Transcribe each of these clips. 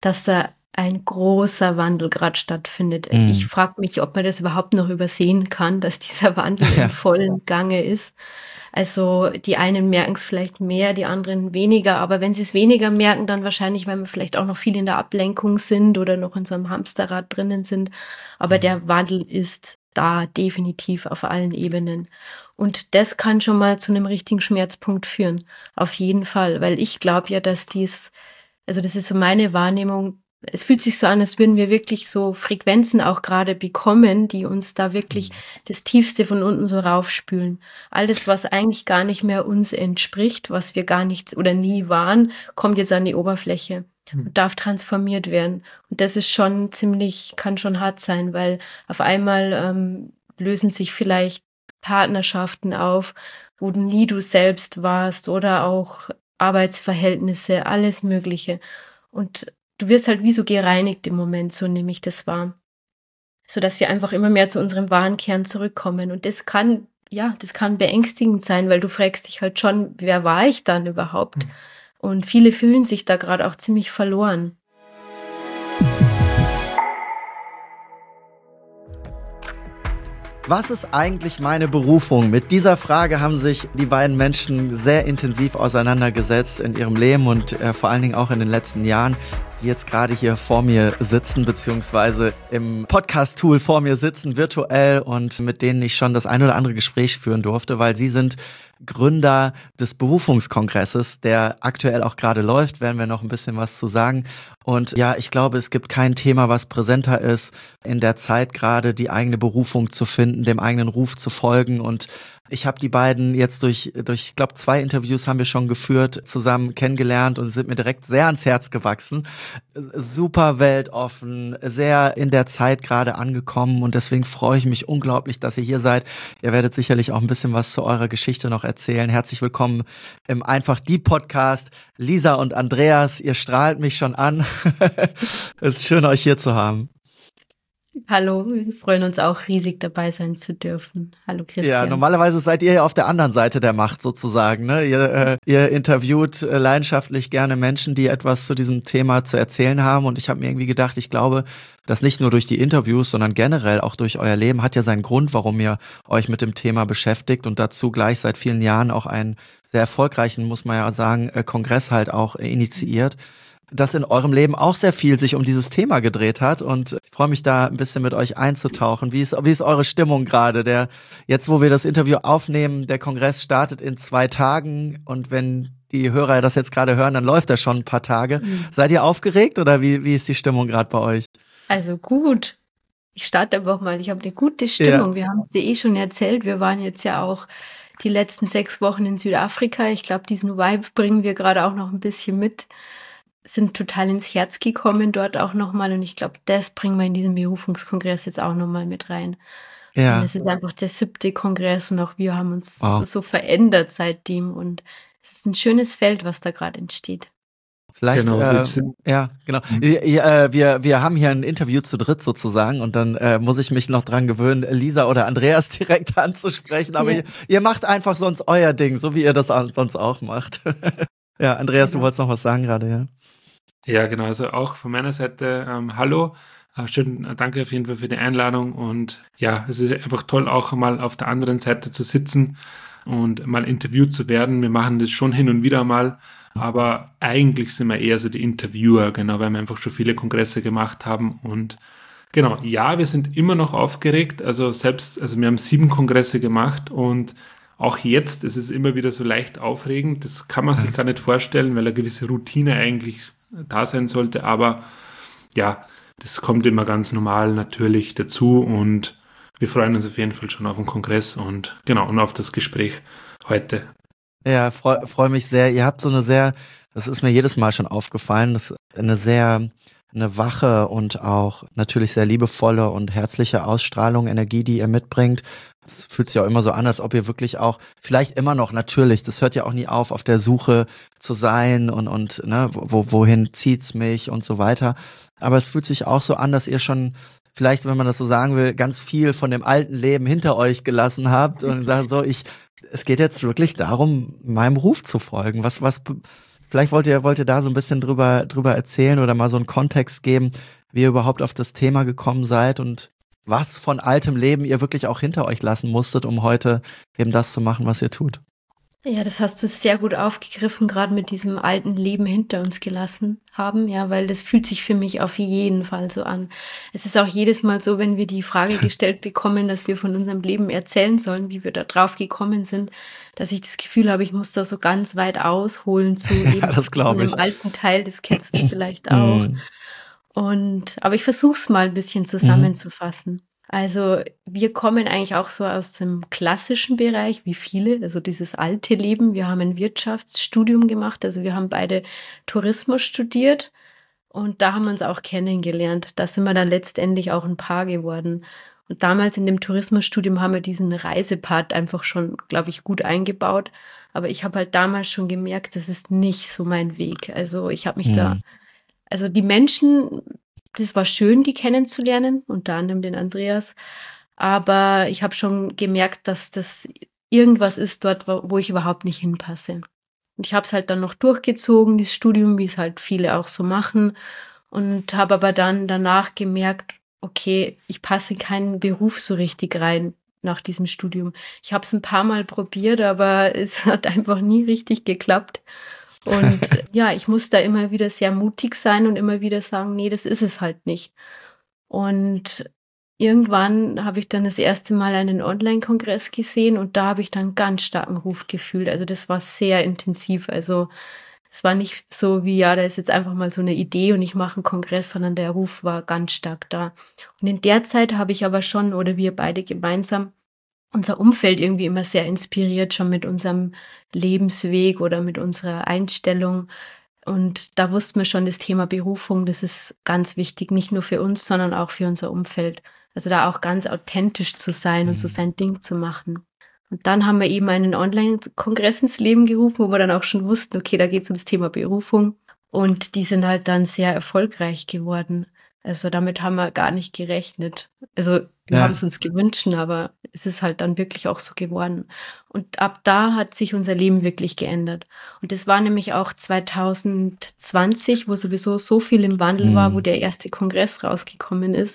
dass da ein großer Wandel gerade stattfindet. Ich frage mich, ob man das überhaupt noch übersehen kann, dass dieser Wandel im vollen Gange ist. Also die einen merken es vielleicht mehr, die anderen weniger. Aber wenn sie es weniger merken, dann wahrscheinlich, weil wir vielleicht auch noch viel in der Ablenkung sind oder noch in so einem Hamsterrad drinnen sind. Aber der Wandel ist da definitiv auf allen Ebenen. Und das kann schon mal zu einem richtigen Schmerzpunkt führen. Auf jeden Fall. Weil ich glaube ja, dass also das ist so meine Wahrnehmung, es fühlt sich so an, als würden wir wirklich so Frequenzen auch gerade bekommen, die uns da wirklich das Tiefste von unten so raufspülen. Alles, was eigentlich gar nicht mehr uns entspricht, was wir gar nichts oder nie waren, kommt jetzt an die Oberfläche und darf transformiert werden. Und das ist schon kann schon hart sein, weil auf einmal lösen sich vielleicht Partnerschaften auf, wo du nie du selbst warst oder auch Arbeitsverhältnisse, alles Mögliche. Und du wirst halt wie so gereinigt im Moment, so nehme ich das wahr. Sodass wir einfach immer mehr zu unserem wahren Kern zurückkommen. Und das kann beängstigend sein, weil du fragst dich halt schon, wer war ich dann überhaupt? Und viele fühlen sich da gerade auch ziemlich verloren. Was ist eigentlich meine Berufung? Mit dieser Frage haben sich die beiden Menschen sehr intensiv auseinandergesetzt in ihrem Leben und vor allen Dingen auch in den letzten Jahren, die jetzt gerade hier vor mir sitzen, beziehungsweise im Podcast-Tool vor mir sitzen, virtuell, und mit denen ich schon das ein oder andere Gespräch führen durfte, weil sie sind Gründer des Berufungskongresses, der aktuell auch gerade läuft, werden wir noch ein bisschen was zu sagen. Und ja, ich glaube, es gibt kein Thema, was präsenter ist, in der Zeit gerade die eigene Berufung zu finden, dem eigenen Ruf zu folgen. Und ich habe die beiden jetzt durch ich glaube, 2 Interviews haben wir schon geführt, zusammen kennengelernt und sind mir direkt sehr ans Herz gewachsen. Super weltoffen, sehr in der Zeit gerade angekommen, und deswegen freue ich mich unglaublich, dass ihr hier seid. Ihr werdet sicherlich auch ein bisschen was zu eurer Geschichte noch erzählen. Herzlich willkommen im Einfach die Podcast. Lisa und Andreas, ihr strahlt mich schon an. Es ist schön, euch hier zu haben. Hallo, wir freuen uns auch riesig, dabei sein zu dürfen. Hallo Christian. Ja, normalerweise seid ihr ja auf der anderen Seite der Macht sozusagen, ne? Ihr interviewt leidenschaftlich gerne Menschen, die etwas zu diesem Thema zu erzählen haben, und ich habe mir irgendwie gedacht, ich glaube, dass nicht nur durch die Interviews, sondern generell auch durch euer Leben hat ja seinen Grund, warum ihr euch mit dem Thema beschäftigt und dazu gleich seit vielen Jahren auch einen sehr erfolgreichen, muss man ja sagen, Kongress halt auch initiiert, dass in eurem Leben auch sehr viel sich um dieses Thema gedreht hat, und ich freue mich da ein bisschen mit euch einzutauchen. Wie ist eure Stimmung gerade? Jetzt, wo wir das Interview aufnehmen, der Kongress startet in 2 Tagen, und wenn die Hörer das jetzt gerade hören, dann läuft er schon ein paar Tage. Seid ihr aufgeregt, oder wie ist die Stimmung gerade bei euch? Also gut. Ich starte einfach mal. Ich habe eine gute Stimmung. Ja. Wir haben es dir schon erzählt. Wir waren jetzt ja auch die letzten 6 Wochen in Südafrika. Ich glaube, diesen Vibe bringen wir gerade auch noch ein bisschen mit. Sind total ins Herz gekommen dort auch nochmal, und ich glaube, das bringen wir in diesem Berufungskongress jetzt auch nochmal mit rein. Ja. Und es ist einfach der 7. Kongress, und auch wir haben uns so verändert seitdem, und es ist ein schönes Feld, was da gerade entsteht. Vielleicht, genau. Wir haben hier ein Interview zu dritt sozusagen, und dann muss ich mich noch dran gewöhnen, Lisa oder Andreas direkt anzusprechen, aber ihr macht einfach sonst euer Ding, so wie ihr das sonst auch macht. Ja, Andreas, du wolltest noch was sagen gerade, ja? Ja, genau, also auch von meiner Seite hallo, schön, danke auf jeden Fall für die Einladung, und ja, es ist einfach toll, auch mal auf der anderen Seite zu sitzen und mal interviewt zu werden. Wir machen das schon hin und wieder mal, aber eigentlich sind wir eher so die Interviewer, genau, weil wir einfach schon viele Kongresse gemacht haben. Und genau, ja, wir sind immer noch aufgeregt, also wir haben 7 Kongresse gemacht, und auch jetzt ist es immer wieder so leicht aufregend. Das kann man sich gar nicht vorstellen, weil eine gewisse Routine eigentlich da sein sollte. Aber ja, das kommt immer ganz normal natürlich dazu, und wir freuen uns auf jeden Fall schon auf den Kongress und auf das Gespräch heute. Ja, freu mich sehr. Ihr habt das ist mir jedes Mal schon aufgefallen, das ist eine wache und auch natürlich sehr liebevolle und herzliche Ausstrahlung, Energie, die ihr mitbringt. Es fühlt sich auch immer so an, als ob ihr wirklich auch, vielleicht immer noch natürlich, das hört ja auch nie auf der Suche zu sein und ne, wohin zieht's mich und so weiter. Aber es fühlt sich auch so an, dass ihr schon, vielleicht, wenn man das so sagen will, ganz viel von dem alten Leben hinter euch gelassen habt und sagt so, es geht jetzt wirklich darum, meinem Ruf zu folgen. Was Vielleicht wollt ihr da so ein bisschen drüber erzählen oder mal so einen Kontext geben, wie ihr überhaupt auf das Thema gekommen seid und was von altem Leben ihr wirklich auch hinter euch lassen musstet, um heute eben das zu machen, was ihr tut. Ja, das hast du sehr gut aufgegriffen, gerade mit diesem alten Leben hinter uns gelassen haben, ja, weil das fühlt sich für mich auf jeden Fall so an. Es ist auch jedes Mal so, wenn wir die Frage gestellt bekommen, dass wir von unserem Leben erzählen sollen, wie wir da drauf gekommen sind, dass ich das Gefühl habe, ich muss da so ganz weit ausholen zu Ja, eben das glaube einem ich. alten Teil, das kennst du vielleicht auch. Aber ich versuche es mal ein bisschen zusammenzufassen. Also wir kommen eigentlich auch so aus dem klassischen Bereich, wie viele, also dieses alte Leben. Wir haben ein Wirtschaftsstudium gemacht, also wir haben beide Tourismus studiert und da haben wir uns auch kennengelernt. Da sind wir dann letztendlich auch ein Paar geworden. Und damals in dem Tourismusstudium haben wir diesen Reisepart einfach schon, glaube ich, gut eingebaut. Aber ich habe halt damals schon gemerkt, das ist nicht so mein Weg. Also ich habe mich da, also die Menschen, das war schön, die kennenzulernen, unter anderem den Andreas. Aber ich habe schon gemerkt, dass das irgendwas ist dort, wo ich überhaupt nicht hinpasse. Und ich habe es halt dann noch durchgezogen, dieses Studium, wie es halt viele auch so machen. Und habe aber dann danach gemerkt, okay, ich passe in keinen Beruf so richtig rein nach diesem Studium. Ich habe es ein paar Mal probiert, aber es hat einfach nie richtig geklappt. Und ja, ich muss da immer wieder sehr mutig sein und immer wieder sagen, nee, das ist es halt nicht. Und irgendwann habe ich dann das erste Mal einen Online-Kongress gesehen und da habe ich dann ganz starken Ruf gefühlt. Also das war sehr intensiv. Also es war nicht so wie, ja, da ist jetzt einfach mal so eine Idee und ich mache einen Kongress, sondern der Ruf war ganz stark da. Und in der Zeit habe ich aber schon, oder wir beide gemeinsam, unser Umfeld irgendwie immer sehr inspiriert, schon mit unserem Lebensweg oder mit unserer Einstellung. Und da wussten wir schon, das Thema Berufung, das ist ganz wichtig, nicht nur für uns, sondern auch für unser Umfeld. Also da auch ganz authentisch zu sein und so sein Ding zu machen. Und dann haben wir eben einen Online-Kongress ins Leben gerufen, wo wir dann auch schon wussten, okay, da geht es ums Thema Berufung. Und die sind halt dann sehr erfolgreich geworden. Also damit haben wir gar nicht gerechnet. Also wir haben es uns gewünscht, aber es ist halt dann wirklich auch so geworden. Und ab da hat sich unser Leben wirklich geändert. Und das war nämlich auch 2020, wo sowieso so viel im Wandel war, wo der erste Kongress rausgekommen ist.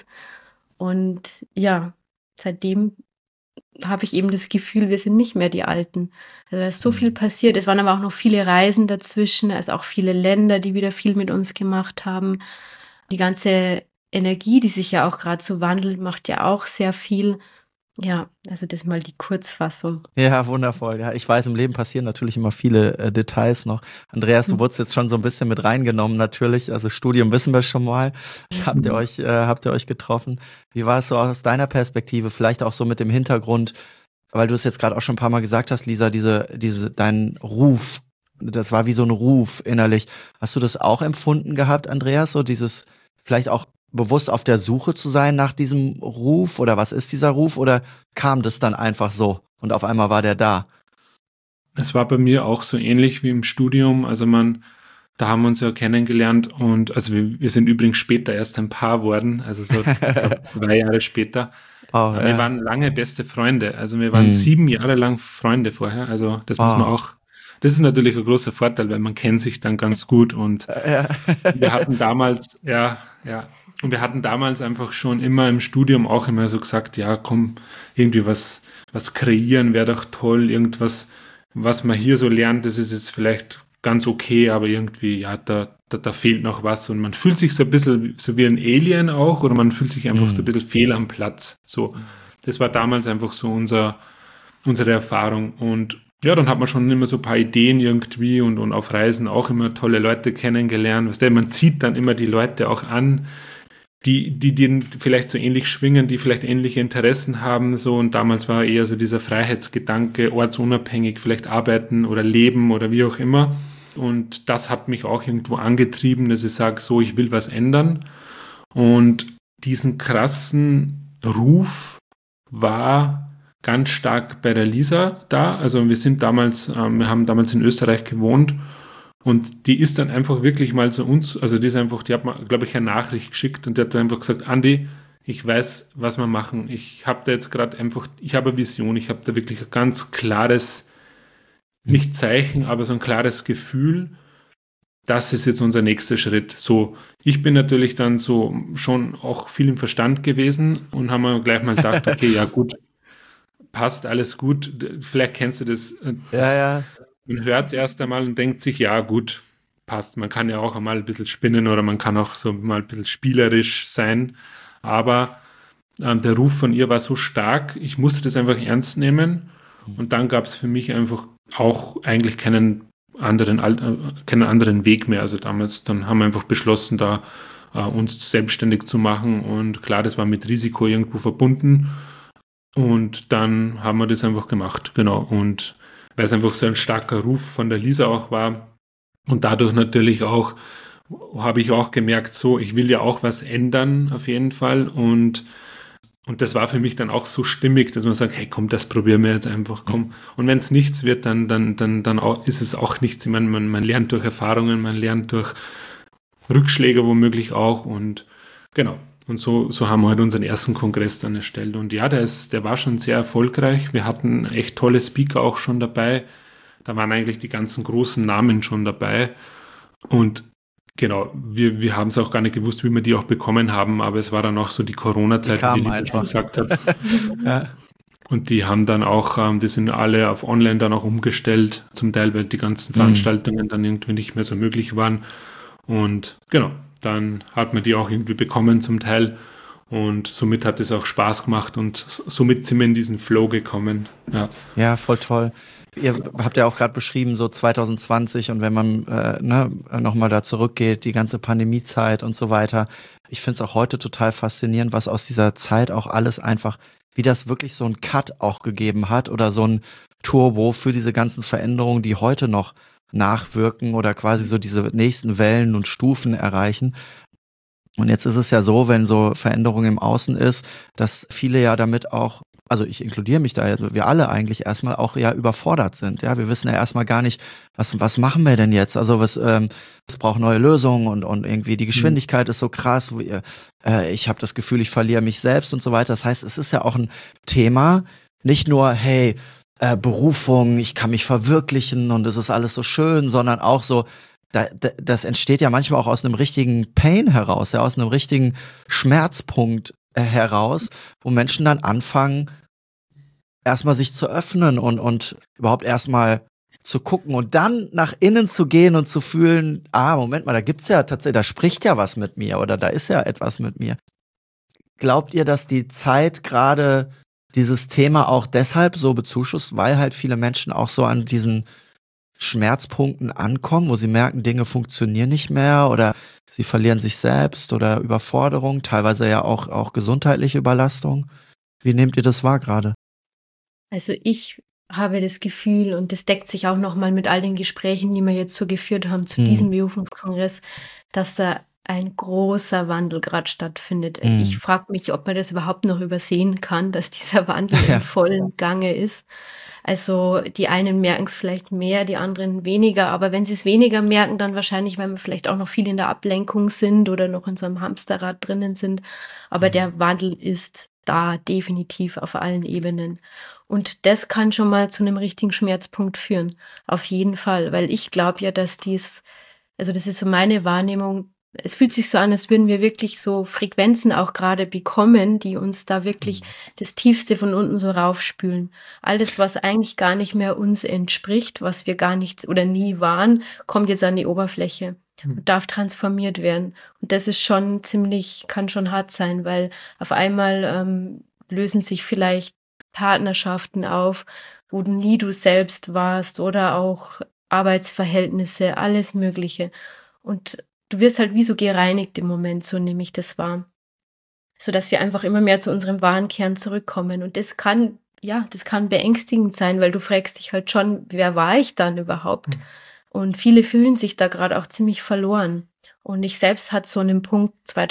Und ja, seitdem habe ich eben das Gefühl, wir sind nicht mehr die Alten. Also da ist so viel passiert. Es waren aber auch noch viele Reisen dazwischen, also auch viele Länder, die wieder viel mit uns gemacht haben. Die ganze Energie, die sich ja auch gerade so wandelt, macht ja auch sehr viel. Ja, also das ist mal die Kurzfassung. Ja, wundervoll. Ja, ich weiß, im Leben passieren natürlich immer viele Details noch. Andreas, du wurdest jetzt schon so ein bisschen mit reingenommen natürlich. Also Studium wissen wir schon mal. Habt ihr euch getroffen? Wie war es so aus deiner Perspektive? Vielleicht auch so mit dem Hintergrund, weil du es jetzt gerade auch schon ein paar Mal gesagt hast, Lisa, dein Ruf, das war wie so ein Ruf innerlich. Hast du das auch empfunden gehabt, Andreas? So dieses vielleicht auch bewusst auf der Suche zu sein nach diesem Ruf oder was ist dieser Ruf oder kam das dann einfach so und auf einmal war der da? Es war bei mir auch so ähnlich wie im Studium, also da haben wir uns ja kennengelernt und also wir sind übrigens später erst ein Paar worden, also so ich glaub, 2 Jahre später. Wir waren lange beste Freunde, also wir waren 7 Jahre lang Freunde vorher, also das muss man auch, das ist natürlich ein großer Vorteil, weil man kennt sich dann ganz gut und wir hatten damals, und wir hatten damals einfach schon immer im Studium auch immer so gesagt, ja komm, irgendwie was kreieren wäre doch toll, irgendwas, was man hier so lernt, das ist jetzt vielleicht ganz okay, aber irgendwie, ja, da fehlt noch was und man fühlt sich so ein bisschen so wie ein Alien auch oder man fühlt sich einfach so ein bisschen fehl am Platz. So, das war damals einfach so unsere Erfahrung und ja, dann hat man schon immer so ein paar Ideen irgendwie und auf Reisen auch immer tolle Leute kennengelernt. Weißt du, man zieht dann immer die Leute auch an, die vielleicht so ähnlich schwingen, die vielleicht ähnliche Interessen haben, so und damals war eher so dieser Freiheitsgedanke, ortsunabhängig vielleicht arbeiten oder leben oder wie auch immer. Und das hat mich auch irgendwo angetrieben, dass ich sage, so, ich will was ändern. Und diesen krassen Ruf war ganz stark bei der Lisa da. Also wir haben damals in Österreich gewohnt und die ist dann einfach wirklich mal zu uns, also die hat mir, glaube ich, eine Nachricht geschickt und die hat dann einfach gesagt, Andi, ich weiß, was wir machen. Ich habe da jetzt gerade einfach, ich habe eine Vision, ich habe da wirklich ein ganz klares, nicht Zeichen, aber so ein klares Gefühl das ist jetzt unser nächster Schritt. So, ich bin natürlich dann so schon auch viel im Verstand gewesen und haben wir gleich mal gedacht, okay, ja gut, passt, alles gut. Vielleicht kennst du das, Ja, ja. man hört es erst einmal und denkt sich, ja gut, passt. Man kann ja auch einmal ein bisschen spinnen oder man kann auch so mal ein bisschen spielerisch sein. Aber der Ruf von ihr war so stark, ich musste das einfach ernst nehmen. Und dann gab es für mich einfach auch eigentlich keinen anderen Weg mehr. Also damals, dann haben wir einfach beschlossen, da uns selbstständig zu machen. Und klar, das war mit Risiko irgendwo verbunden. Und dann haben wir das einfach gemacht, genau. Und weil es einfach so ein starker Ruf von der Lisa auch war und dadurch natürlich auch, habe ich auch gemerkt, so, ich will ja auch was ändern auf jeden Fall. Und das war für mich dann auch so stimmig, dass man sagt, hey, komm, das probieren wir jetzt einfach, komm. Und wenn es nichts wird, dann auch, ist es auch nichts. Ich meine, man lernt durch Erfahrungen, man lernt durch Rückschläge womöglich auch und genau. Und so haben wir halt unseren ersten Kongress dann erstellt. Und ja, der war schon sehr erfolgreich. Wir hatten echt tolle Speaker auch schon dabei. Da waren eigentlich die ganzen großen Namen schon dabei. Und genau, wir haben es auch gar nicht gewusst, wie wir die auch bekommen haben, aber es war dann auch so die Corona-Zeit, Die wie kamen die schon einfach. gesagt hat. Ja. Und die haben dann auch, die sind alle auf Online dann auch umgestellt, zum Teil, weil die ganzen Veranstaltungen dann irgendwie nicht mehr so möglich waren. Und genau, dann hat man die auch irgendwie bekommen zum Teil. Und somit hat es auch Spaß gemacht und somit sind wir in diesen Flow gekommen. Ja, Ja, voll toll. Ihr habt ja auch gerade beschrieben, so 2020 und wenn man nochmal da zurückgeht, die ganze Pandemiezeit und so weiter. Ich finde es auch heute total faszinierend, was aus dieser Zeit auch alles einfach, wie das wirklich so ein Cut auch gegeben hat oder so ein Turbo für diese ganzen Veränderungen, die heute noch nachwirken oder quasi so diese nächsten Wellen und Stufen erreichen. Und jetzt ist es ja so, wenn so Veränderung im Außen ist, dass viele ja damit auch, also ich inkludiere mich da, also wir alle eigentlich erstmal auch ja überfordert sind. Ja, wir wissen ja erstmal gar nicht, was machen wir denn jetzt? Also es braucht neue Lösungen und irgendwie die Geschwindigkeit ist so krass. Ich habe das Gefühl, ich verliere mich selbst und so weiter. Das heißt, es ist ja auch ein Thema, nicht nur, hey, Berufung, ich kann mich verwirklichen und es ist alles so schön, sondern auch so, das entsteht ja manchmal auch aus einem richtigen Pain heraus, ja, aus einem richtigen Schmerzpunkt heraus, wo Menschen dann anfangen, erstmal sich zu öffnen und überhaupt erstmal zu gucken und dann nach innen zu gehen und zu fühlen, Moment mal, da gibt's ja tatsächlich, da spricht ja was mit mir oder da ist ja etwas mit mir. Glaubt ihr, dass die Zeit gerade dieses Thema auch deshalb so bezuschusst, weil halt viele Menschen auch so an diesen Schmerzpunkten ankommen, wo sie merken, Dinge funktionieren nicht mehr oder sie verlieren sich selbst oder Überforderung, teilweise ja auch gesundheitliche Überlastung. Wie nehmt ihr das wahr gerade? Also ich habe das Gefühl, und das deckt sich auch nochmal mit all den Gesprächen, die wir jetzt so geführt haben zu diesem Berufungskongress, dass da ein großer Wandel gerade stattfindet. Ich frage mich, ob man das überhaupt noch übersehen kann, dass dieser Wandel im vollen Gange ist. Also die einen merken es vielleicht mehr, die anderen weniger. Aber wenn sie es weniger merken, dann wahrscheinlich, weil wir vielleicht auch noch viel in der Ablenkung sind oder noch in so einem Hamsterrad drinnen sind. Aber der Wandel ist da definitiv auf allen Ebenen. Und das kann schon mal zu einem richtigen Schmerzpunkt führen. Auf jeden Fall. Weil ich glaube ja, dass also das ist so meine Wahrnehmung, es fühlt sich so an, als würden wir wirklich so Frequenzen auch gerade bekommen, die uns da wirklich das Tiefste von unten so raufspülen. Alles, was eigentlich gar nicht mehr uns entspricht, was wir gar nicht oder nie waren, kommt jetzt an die Oberfläche und darf transformiert werden. Und das ist schon kann schon hart sein, weil auf einmal lösen sich vielleicht Partnerschaften auf, wo du nie du selbst warst oder auch Arbeitsverhältnisse, alles Mögliche. Und du wirst halt wie so gereinigt im Moment, so nehme ich das wahr. Sodass wir einfach immer mehr zu unserem wahren Kern zurückkommen. Und das kann beängstigend sein, weil du fragst dich halt schon, wer war ich dann überhaupt? Und viele fühlen sich da gerade auch ziemlich verloren. Und ich selbst hatte so einen Punkt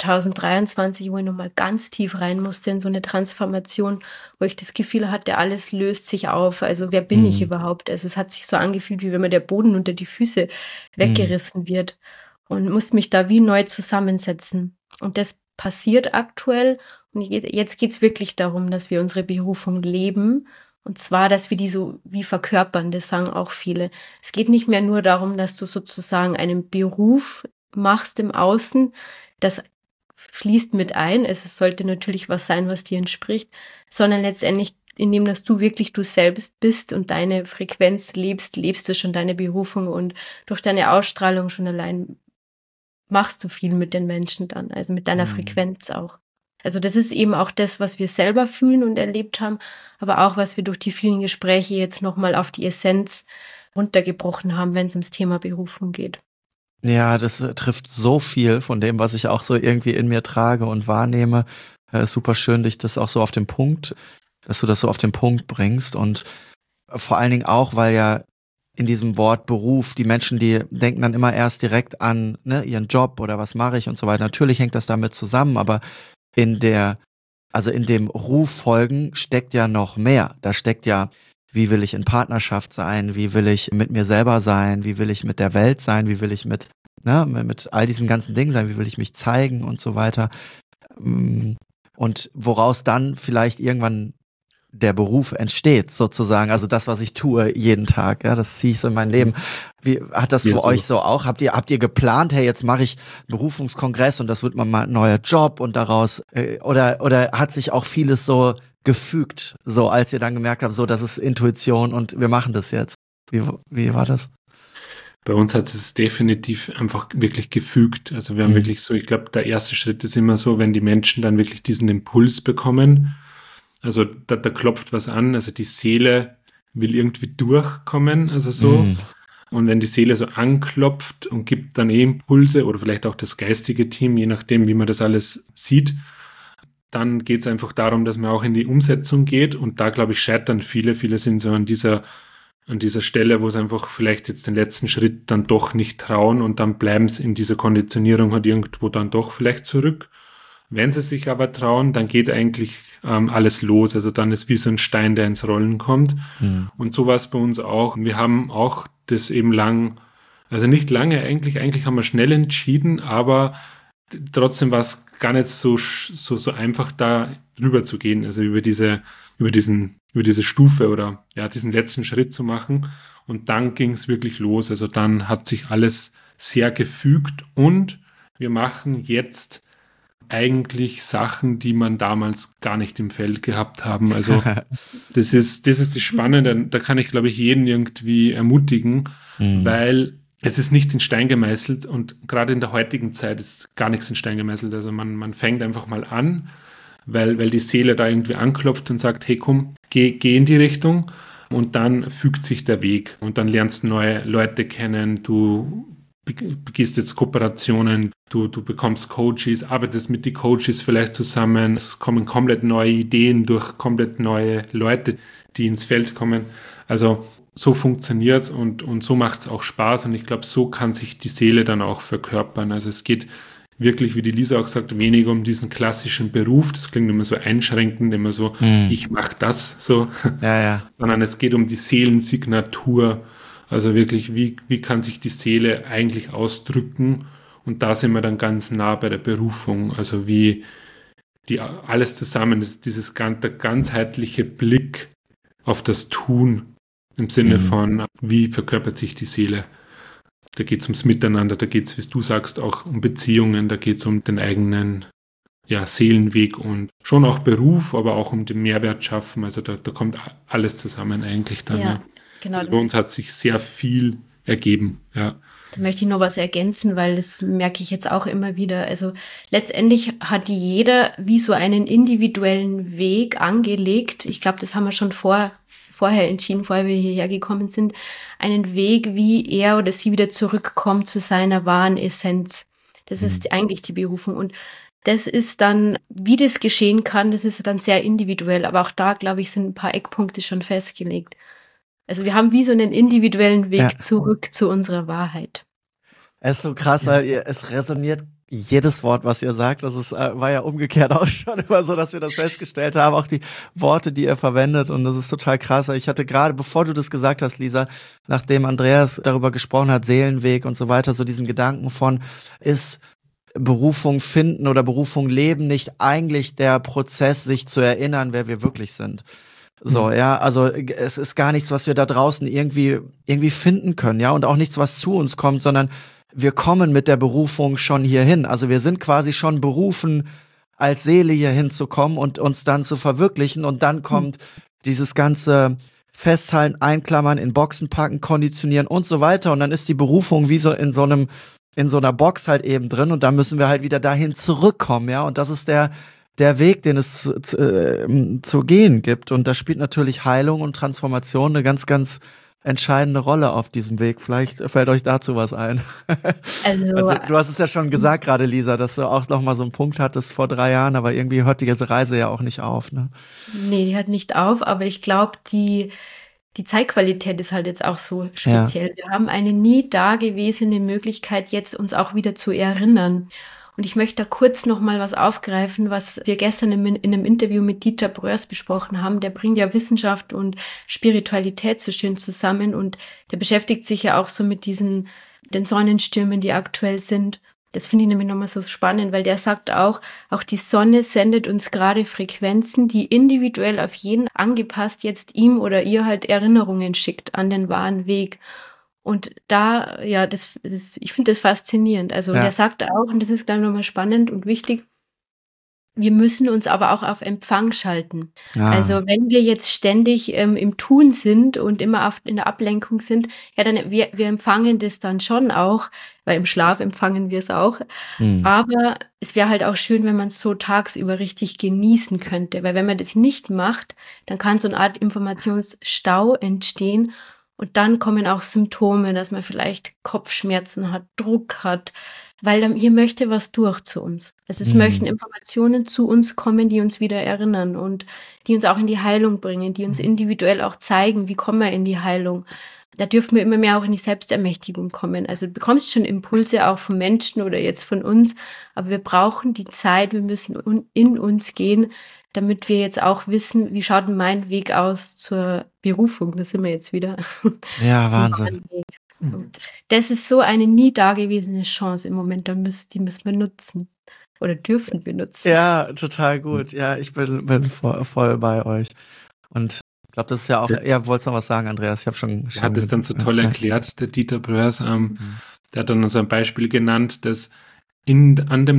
2023, wo ich nochmal ganz tief rein musste in so eine Transformation, wo ich das Gefühl hatte, alles löst sich auf. Also wer bin ich überhaupt? Also es hat sich so angefühlt, wie wenn mir der Boden unter die Füße weggerissen wird. Und musste mich da wie neu zusammensetzen. Und das passiert aktuell. Und jetzt geht es wirklich darum, dass wir unsere Berufung leben Und zwar, dass wir die so wie verkörpern, das sagen auch viele. Es geht nicht mehr nur darum, dass du sozusagen einen Beruf machst im Außen, das fließt mit ein. Es sollte natürlich was sein, was dir entspricht, sondern letztendlich, indem dass du wirklich du selbst bist und deine Frequenz lebst, lebst du schon deine Berufung und durch deine Ausstrahlung schon allein machst du viel mit den Menschen dann, also mit deiner Frequenz auch. Also das ist eben auch das, was wir selber fühlen und erlebt haben, aber auch, was wir durch die vielen Gespräche jetzt nochmal auf die Essenz runtergebrochen haben, wenn es ums Thema Berufung geht. Ja, das trifft so viel von dem, was ich auch so irgendwie in mir trage und wahrnehme. Super schön, dass du das so auf den Punkt bringst und vor allen Dingen auch, weil ja in diesem Wort Beruf, die Menschen, die denken dann immer erst direkt an ihren Job oder was mache ich und so weiter. Natürlich hängt das damit zusammen, aber in dem Ruf folgen steckt ja noch mehr. Da steckt ja, wie will ich in Partnerschaft sein, wie will ich mit mir selber sein, wie will ich mit der Welt sein, wie will ich mit all diesen ganzen Dingen sein, wie will ich mich zeigen und so weiter. Und woraus dann vielleicht irgendwann der Beruf entsteht, sozusagen, also das, was ich tue jeden Tag, ja, das ziehe ich so in mein Leben. Wie hat das für euch so auch? Habt ihr geplant, hey, jetzt mache ich einen Berufungskongress und das wird mal ein neuer Job und daraus, oder hat sich auch vieles so gefügt, so als ihr dann gemerkt habt, so, das ist Intuition und wir machen das jetzt? Wie war das? Bei uns hat es definitiv einfach wirklich gefügt. Also wir haben wirklich so, ich glaube, der erste Schritt ist immer so, wenn die Menschen dann wirklich diesen Impuls bekommen. Also da klopft was an, also die Seele will irgendwie durchkommen, also so. Und wenn die Seele so anklopft und gibt dann Impulse oder vielleicht auch das geistige Team, je nachdem, wie man das alles sieht, dann geht es einfach darum, dass man auch in die Umsetzung geht. Und da, glaube ich, scheitern viele. Viele sind so an dieser Stelle, wo es einfach vielleicht jetzt den letzten Schritt dann doch nicht trauen und dann bleiben sie in dieser Konditionierung halt irgendwo dann doch vielleicht zurück. Wenn sie sich aber trauen, dann geht eigentlich alles los. Also dann ist wie so ein Stein, der ins Rollen kommt. Und so war es bei uns auch. Wir haben auch das eben also nicht lange eigentlich haben wir schnell entschieden, aber trotzdem war es gar nicht so einfach, da drüber zu gehen, also über diese Stufe oder ja, diesen letzten Schritt zu machen. Und dann ging es wirklich los. Also dann hat sich alles sehr gefügt und wir machen jetzt eigentlich Sachen, die man damals gar nicht im Feld gehabt haben. Also das ist das Spannende. Da kann ich, glaube ich, jeden irgendwie ermutigen, weil es ist nichts in Stein gemeißelt und gerade in der heutigen Zeit ist gar nichts in Stein gemeißelt. Also man fängt einfach mal an, weil die Seele da irgendwie anklopft und sagt, hey komm, geh in die Richtung und dann fügt sich der Weg und dann lernst du neue Leute kennen, du begehst jetzt Kooperationen, du bekommst Coaches, arbeitest mit den Coaches vielleicht zusammen, es kommen komplett neue Ideen durch komplett neue Leute, die ins Feld kommen. Also so funktioniert's und so macht's auch Spaß und ich glaube, so kann sich die Seele dann auch verkörpern. Also es geht wirklich, wie die Lisa auch gesagt, weniger um diesen klassischen Beruf, das klingt immer so einschränkend, immer so, ich mache das so, sondern es geht um die Seelensignatur. Also wirklich, wie kann sich die Seele eigentlich ausdrücken? Und da sind wir dann ganz nah bei der Berufung. Also wie alles zusammen, der ganzheitliche Blick auf das Tun im Sinne von, wie verkörpert sich die Seele? Da geht es ums Miteinander, da geht es, wie du sagst, auch um Beziehungen, da geht es um den eigenen Seelenweg und schon auch Beruf, aber auch um den Mehrwert schaffen. Also da kommt alles zusammen eigentlich dann. Ja. Genau. Also bei uns hat sich sehr viel ergeben, ja. Da möchte ich noch was ergänzen, weil das merke ich jetzt auch immer wieder. Also letztendlich hat jeder wie so einen individuellen Weg angelegt. Ich glaube, das haben wir schon vorher entschieden, bevor wir hierher gekommen sind. Einen Weg, wie er oder sie wieder zurückkommt zu seiner wahren Essenz. Das ist eigentlich die Berufung. Und das ist dann, wie das geschehen kann, das ist dann sehr individuell. Aber auch da, glaube ich, sind ein paar Eckpunkte schon festgelegt. Also wir haben wie so einen individuellen Weg zurück zu unserer Wahrheit. Es ist so krass, weil es resoniert jedes Wort, was ihr sagt. War ja umgekehrt auch schon immer so, dass wir das festgestellt haben, auch die Worte, die ihr verwendet. Und das ist total krass. Ich hatte gerade, bevor du das gesagt hast, Lisa, nachdem Andreas darüber gesprochen hat, Seelenweg und so weiter, so diesen Gedanken von, ist Berufung finden oder Berufung leben nicht eigentlich der Prozess, sich zu erinnern, wer wir wirklich sind? So, ja, also es ist gar nichts, was wir da draußen irgendwie finden können, ja, und auch nichts, was zu uns kommt, sondern wir kommen mit der Berufung schon hierhin. Also wir sind quasi schon berufen, als Seele hier hinzukommen und uns dann zu verwirklichen. Und dann kommt dieses ganze Festhalten, Einklammern, in Boxen packen, konditionieren und so weiter. Und dann ist die Berufung wie so in so einer Box halt eben drin. Und dann müssen wir halt wieder dahin zurückkommen, ja. Und das ist der Weg, den es zu gehen gibt. Und da spielt natürlich Heilung und Transformation eine ganz, ganz entscheidende Rolle auf diesem Weg. Vielleicht fällt euch dazu was ein. Also, du hast es ja schon gesagt gerade, Lisa, dass du auch noch mal so einen Punkt hattest vor 3 Jahren, aber irgendwie hört die ganze Reise ja auch nicht auf, ne? Nee, die hört nicht auf, aber ich glaube, die Zeitqualität ist halt jetzt auch so speziell. Ja. Wir haben eine nie dagewesene Möglichkeit, jetzt uns auch wieder zu erinnern. Und ich möchte da kurz noch mal was aufgreifen, was wir gestern in einem Interview mit Dieter Bröers besprochen haben. Der bringt ja Wissenschaft und Spiritualität so schön zusammen und der beschäftigt sich ja auch so mit den Sonnenstürmen, die aktuell sind. Das finde ich nämlich nochmal so spannend, weil der sagt auch die Sonne sendet uns gerade Frequenzen, die individuell auf jeden angepasst jetzt ihm oder ihr halt Erinnerungen schickt an den wahren Weg. Und da, ja, ich finde das faszinierend. Also der sagt auch, und das ist gleich nochmal spannend und wichtig, wir müssen uns aber auch auf Empfang schalten. Also wenn wir jetzt ständig im Tun sind und immer in der Ablenkung sind, ja, dann wir empfangen das dann schon auch, weil im Schlaf empfangen wir es auch. Aber es wäre halt auch schön, wenn man es so tagsüber richtig genießen könnte, weil wenn man das nicht macht, dann kann so eine Art Informationsstau entstehen. Und dann kommen auch Symptome, dass man vielleicht Kopfschmerzen hat, Druck hat, weil dann hier möchte was durch zu uns. Also es möchten Informationen zu uns kommen, die uns wieder erinnern und die uns auch in die Heilung bringen, die uns individuell auch zeigen, wie kommen wir in die Heilung. Da dürfen wir immer mehr auch in die Selbstermächtigung kommen. Also du bekommst schon Impulse auch von Menschen oder jetzt von uns, aber wir brauchen die Zeit, wir müssen in uns gehen, damit wir jetzt auch wissen, wie schaut denn mein Weg aus zur Berufung. Da sind wir jetzt wieder. Ja, Wahnsinn. Und das ist so eine nie dagewesene Chance im Moment, die müssen wir nutzen oder dürfen wir nutzen. Ja, total gut. Ja, ich bin voll bei euch. Und ich glaube, das ist ja auch, wolltest du noch was sagen, Andreas? Ich habe schon. Er hat es dann so toll erklärt, der Dieter Bröers. Der hat dann so ein Beispiel genannt, dass an einem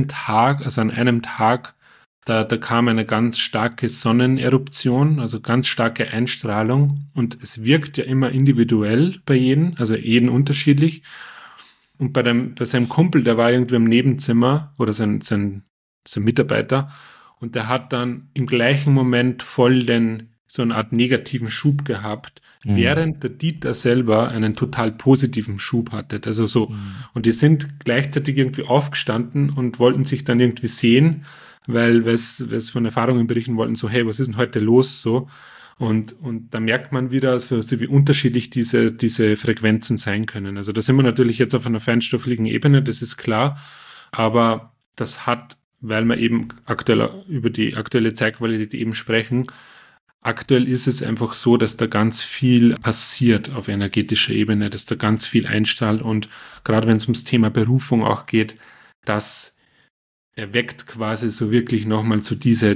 Tag, da kam eine ganz starke Sonneneruption, also ganz starke Einstrahlung und es wirkt ja immer individuell bei jedem, also jeden unterschiedlich. Und bei seinem Kumpel, der war irgendwie im Nebenzimmer oder sein Mitarbeiter und der hat dann im gleichen Moment voll so eine Art negativen Schub gehabt, während der Dieter selber einen total positiven Schub hatte. Also so, und die sind gleichzeitig irgendwie aufgestanden und wollten sich dann irgendwie sehen, weil es von Erfahrungen berichten wollten, so, hey, was ist denn heute los, so. Und da merkt man wieder, also wie unterschiedlich diese Frequenzen sein können. Also da sind wir natürlich jetzt auf einer feinstofflichen Ebene, das ist klar, aber das hat, weil wir eben aktuell über die aktuelle Zeitqualität eben sprechen, aktuell ist es einfach so, dass da ganz viel passiert auf energetischer Ebene, dass da ganz viel einstrahlt und gerade wenn es ums Thema Berufung auch geht, das erweckt quasi so wirklich nochmal so diese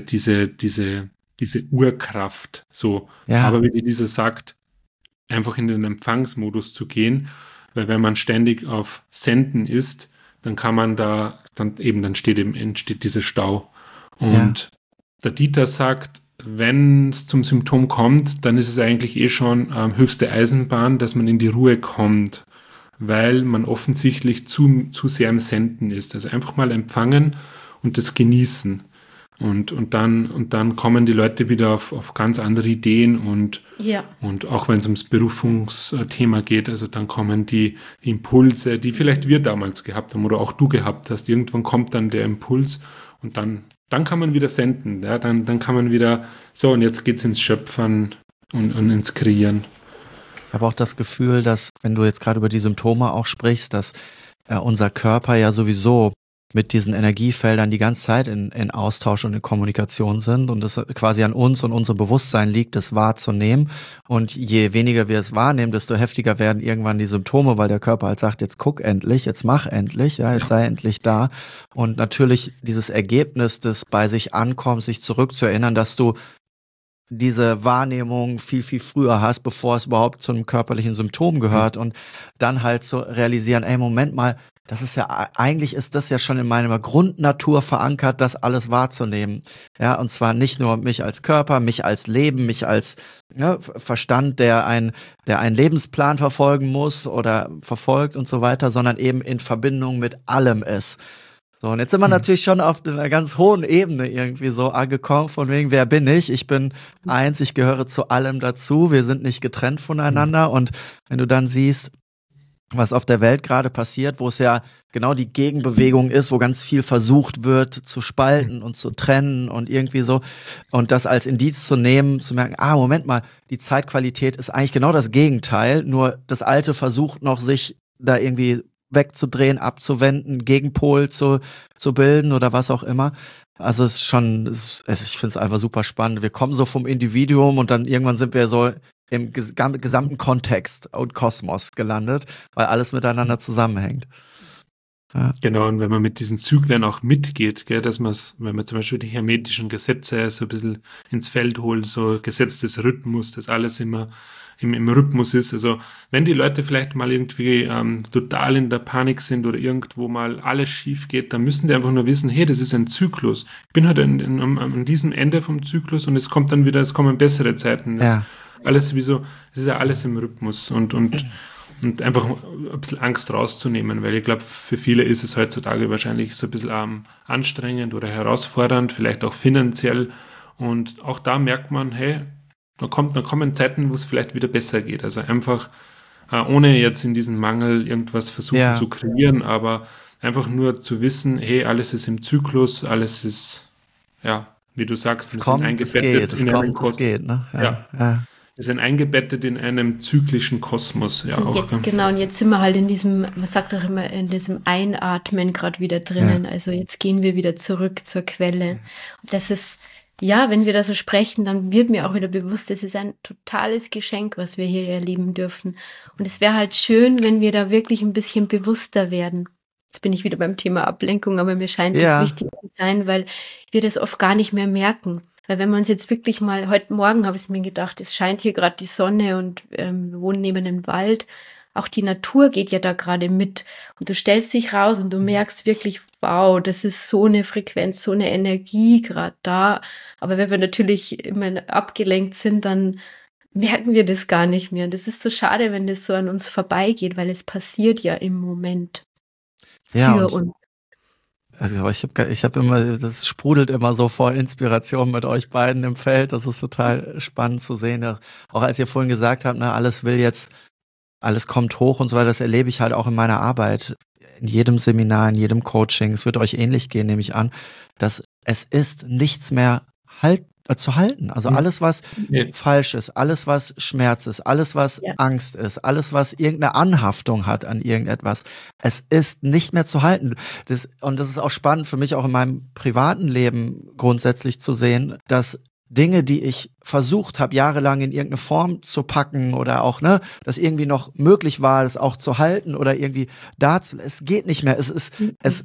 Urkraft. So. Ja. Aber wie dieser sagt, einfach in den Empfangsmodus zu gehen, weil wenn man ständig auf Senden ist, dann kann man dann entsteht dieser Stau. Und der Dieter sagt, wenn es zum Symptom kommt, dann ist es eigentlich schon höchste Eisenbahn, dass man in die Ruhe kommt, weil man offensichtlich zu sehr im Senden ist. Also einfach mal empfangen und das genießen. Und dann kommen die Leute wieder auf ganz andere Ideen und auch wenn es ums Berufungsthema geht, also dann kommen die Impulse, die vielleicht wir damals gehabt haben oder auch du gehabt hast. Irgendwann kommt dann der Impuls und dann kann man wieder senden. Ja? Dann kann man wieder, so und jetzt geht's ins Schöpfen und ins Kreieren. Ich habe auch das Gefühl, dass, wenn du jetzt gerade über die Symptome auch sprichst, dass unser Körper ja sowieso mit diesen Energiefeldern die ganze Zeit in Austausch und in Kommunikation sind und es quasi an uns und unserem Bewusstsein liegt, das wahrzunehmen. Und je weniger wir es wahrnehmen, desto heftiger werden irgendwann die Symptome, weil der Körper halt sagt, jetzt guck endlich, jetzt mach endlich, ja, jetzt sei endlich da. Und natürlich dieses Ergebnis des bei sich Ankommens, sich zurückzuerinnern, dass du diese Wahrnehmung viel, viel früher hast, bevor es überhaupt zu einem körperlichen Symptom gehört und dann halt so realisieren, ey, Moment mal, das ist ja, eigentlich ist das ja schon in meiner Grundnatur verankert, das alles wahrzunehmen. Ja, und zwar nicht nur mich als Körper, mich als Leben, mich als Verstand, der einen Lebensplan verfolgen muss oder verfolgt und so weiter, sondern eben in Verbindung mit allem ist. So, und jetzt sind wir natürlich schon auf einer ganz hohen Ebene irgendwie so angekommen, von wegen, wer bin ich? Ich bin eins, ich gehöre zu allem dazu, wir sind nicht getrennt voneinander. Und wenn du dann siehst, was auf der Welt gerade passiert, wo es ja genau die Gegenbewegung ist, wo ganz viel versucht wird zu spalten und zu trennen und irgendwie so, und das als Indiz zu nehmen, zu merken, Moment mal, die Zeitqualität ist eigentlich genau das Gegenteil, nur das Alte versucht noch, sich da irgendwie wegzudrehen, abzuwenden, Gegenpol zu bilden oder was auch immer. Also es ist schon, ich finde es einfach super spannend. Wir kommen so vom Individuum und dann irgendwann sind wir so im gesamten Kontext und Kosmos gelandet, weil alles miteinander zusammenhängt. Ja. Genau, und wenn man mit diesen Zyklen auch mitgeht, gell, dass man, wenn man zum Beispiel die hermetischen Gesetze so ein bisschen ins Feld holt, so Gesetz des Rhythmus, dass alles immer im Rhythmus ist. Also wenn die Leute vielleicht mal irgendwie total in der Panik sind oder irgendwo mal alles schief geht, dann müssen die einfach nur wissen, hey, das ist ein Zyklus. Ich bin halt an diesem Ende vom Zyklus und es kommen bessere Zeiten. Alles es ist ja alles im Rhythmus und einfach ein bisschen Angst rauszunehmen, weil ich glaube, für viele ist es heutzutage wahrscheinlich so ein bisschen anstrengend oder herausfordernd, vielleicht auch finanziell. Und auch da merkt man, hey, da kommen Zeiten, wo es vielleicht wieder besser geht. Also einfach, ohne jetzt in diesen Mangel irgendwas versuchen zu kreieren, aber einfach nur zu wissen, hey, alles ist im Zyklus, alles ist, wie du sagst, wir sind eingebettet in einem Kosmos. Es geht, ne? Ja. Wir sind eingebettet in einem zyklischen Kosmos. Ja, auch. Genau, und jetzt sind wir halt in diesem, man sagt auch immer, in diesem Einatmen gerade wieder drinnen. Ja. Also jetzt gehen wir wieder zurück zur Quelle. Und das ist, wenn wir da so sprechen, dann wird mir auch wieder bewusst, es ist ein totales Geschenk, was wir hier erleben dürfen. Und es wäre halt schön, wenn wir da wirklich ein bisschen bewusster werden. Jetzt bin ich wieder beim Thema Ablenkung, aber mir scheint das wichtig zu sein, weil wir das oft gar nicht mehr merken. Weil wenn wir uns jetzt wirklich mal, heute Morgen habe ich mir gedacht, es scheint hier gerade die Sonne und wir wohnen neben einem Wald. Auch die Natur geht ja da gerade mit. Und du stellst dich raus und du merkst wirklich, wow, das ist so eine Frequenz, so eine Energie gerade da. Aber wenn wir natürlich immer abgelenkt sind, dann merken wir das gar nicht mehr. Und das ist so schade, wenn das so an uns vorbeigeht, weil es passiert ja im Moment für uns. Also ich habe immer, das sprudelt immer so voll Inspiration mit euch beiden im Feld. Das ist total spannend zu sehen. Auch als ihr vorhin gesagt habt, alles kommt hoch und so weiter, das erlebe ich halt auch in meiner Arbeit. In jedem Seminar, in jedem Coaching. Es wird euch ähnlich gehen, nehme ich an, dass es ist nichts mehr zu halten. Also alles, was falsch ist, alles, was Schmerz ist, alles, was Angst ist, alles, was irgendeine Anhaftung hat an irgendetwas, es ist nicht mehr zu halten. Und das ist auch spannend für mich auch in meinem privaten Leben grundsätzlich zu sehen, dass Dinge, die ich versucht habe, jahrelang in irgendeine Form zu packen oder auch, dass irgendwie noch möglich war, das auch zu halten oder irgendwie es geht nicht mehr. Es ist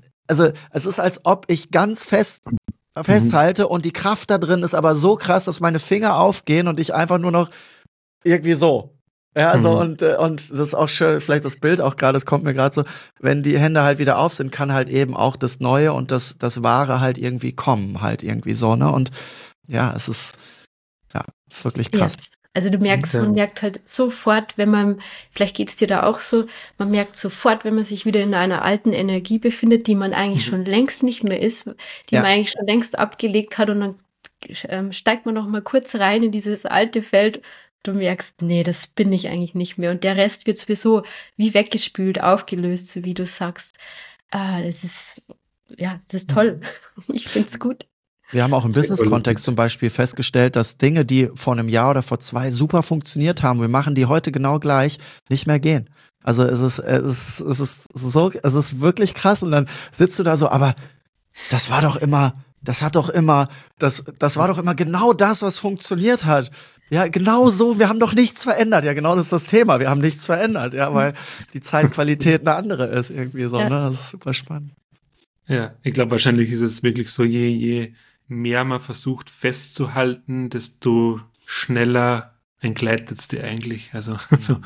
als ob ich ganz festhalte und die Kraft da drin ist aber so krass, dass meine Finger aufgehen und ich einfach nur noch irgendwie so. Ja, also und das ist auch schön, vielleicht das Bild auch gerade, es kommt mir gerade so, wenn die Hände halt wieder auf sind, kann halt eben auch das Neue und das Wahre halt irgendwie kommen, halt irgendwie so, ne? Und es ist wirklich krass. Ja. Also du merkst, man merkt halt sofort, wenn man, vielleicht geht's dir da auch so, man merkt sofort, wenn man sich wieder in einer alten Energie befindet, die man eigentlich schon längst nicht mehr ist, die man eigentlich schon längst abgelegt hat und dann steigt man noch mal kurz rein in dieses alte Feld. Du merkst, nee, das bin ich eigentlich nicht mehr. Und der Rest wird sowieso wie weggespült, aufgelöst, so wie du sagst. Das ist toll. Ich find's gut. Wir haben auch im Business-Kontext zum Beispiel festgestellt, dass Dinge, die vor einem Jahr oder vor 2 super funktioniert haben, wir machen die heute genau gleich, nicht mehr gehen. Also es ist wirklich krass und dann sitzt du da so, aber das war doch immer genau das, was funktioniert hat. Ja, genau so, wir haben doch nichts verändert. Ja, genau das ist das Thema, wir haben nichts verändert, weil die Zeitqualität eine andere ist irgendwie so, ne? Das ist super spannend. Ja, ich glaube, wahrscheinlich ist es wirklich so, je mehr man versucht festzuhalten, desto schneller entgleitet die eigentlich. Also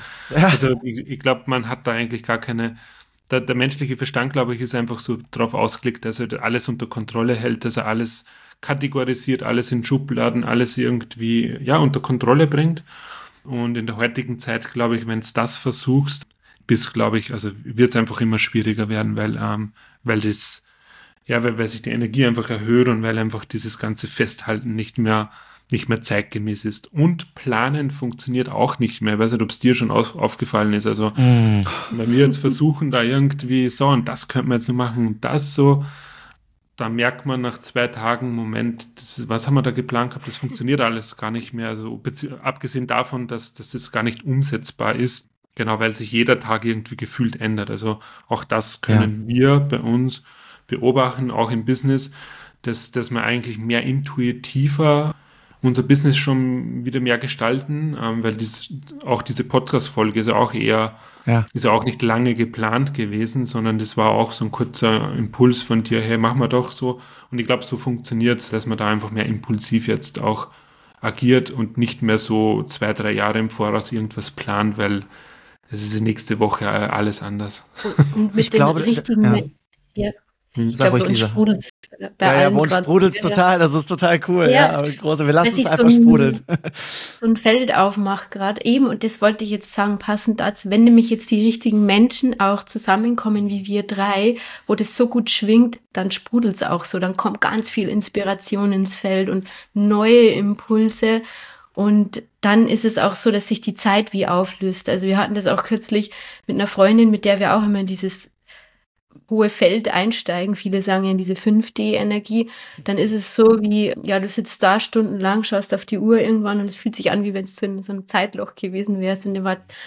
ich glaube, man hat da eigentlich gar keine. Der menschliche Verstand, glaube ich, ist einfach so drauf ausgelegt, dass er alles unter Kontrolle hält, dass er alles kategorisiert, alles in Schubladen, alles irgendwie unter Kontrolle bringt. Und in der heutigen Zeit, glaube ich, wenn du das versuchst, wird es einfach immer schwieriger werden, weil sich die Energie einfach erhöht und weil einfach dieses ganze Festhalten nicht mehr zeitgemäß ist. Und Planen funktioniert auch nicht mehr. Ich weiß nicht, ob es dir schon aufgefallen ist. Also, wenn wir jetzt versuchen, da irgendwie so, und das könnte man jetzt noch machen und das so, da merkt man nach 2 Tagen, Moment, was haben wir da geplant gehabt? Das funktioniert alles gar nicht mehr. Also, abgesehen davon, dass das gar nicht umsetzbar ist, genau, weil sich jeder Tag irgendwie gefühlt ändert. Also, auch das können wir bei uns beobachten, auch im Business, dass wir eigentlich mehr intuitiver unser Business schon wieder mehr gestalten, weil auch diese Podcast-Folge ist ja auch ist ja auch nicht lange geplant gewesen, sondern das war auch so ein kurzer Impuls von dir, hey, mach mal doch so. Und ich glaube, so funktioniert es, dass man da einfach mehr impulsiv jetzt auch agiert und nicht mehr so 2, 3 Jahre im Voraus irgendwas plant, weil es ist nächste Woche alles anders. Und mit den richtigen, ich Sag glaube, ruhig, bei uns Lisa. sprudelt es Bei uns sprudelt es total, das ist total cool. Ja. Aber wir lassen es einfach sprudeln. So ein Feld aufmacht gerade eben, und das wollte ich jetzt sagen, passend dazu, wenn nämlich jetzt die richtigen Menschen auch zusammenkommen wie wir 3, wo das so gut schwingt, dann sprudelt es auch so, dann kommt ganz viel Inspiration ins Feld und neue Impulse. Und dann ist es auch so, dass sich die Zeit wie auflöst. Also wir hatten das auch kürzlich mit einer Freundin, mit der wir auch immer in dieses hohe Feld einsteigen. Viele sagen ja in diese 5D-Energie. Dann ist es so wie, du sitzt da stundenlang, schaust auf die Uhr irgendwann und es fühlt sich an, wie wenn es in so einem Zeitloch gewesen wärst. Und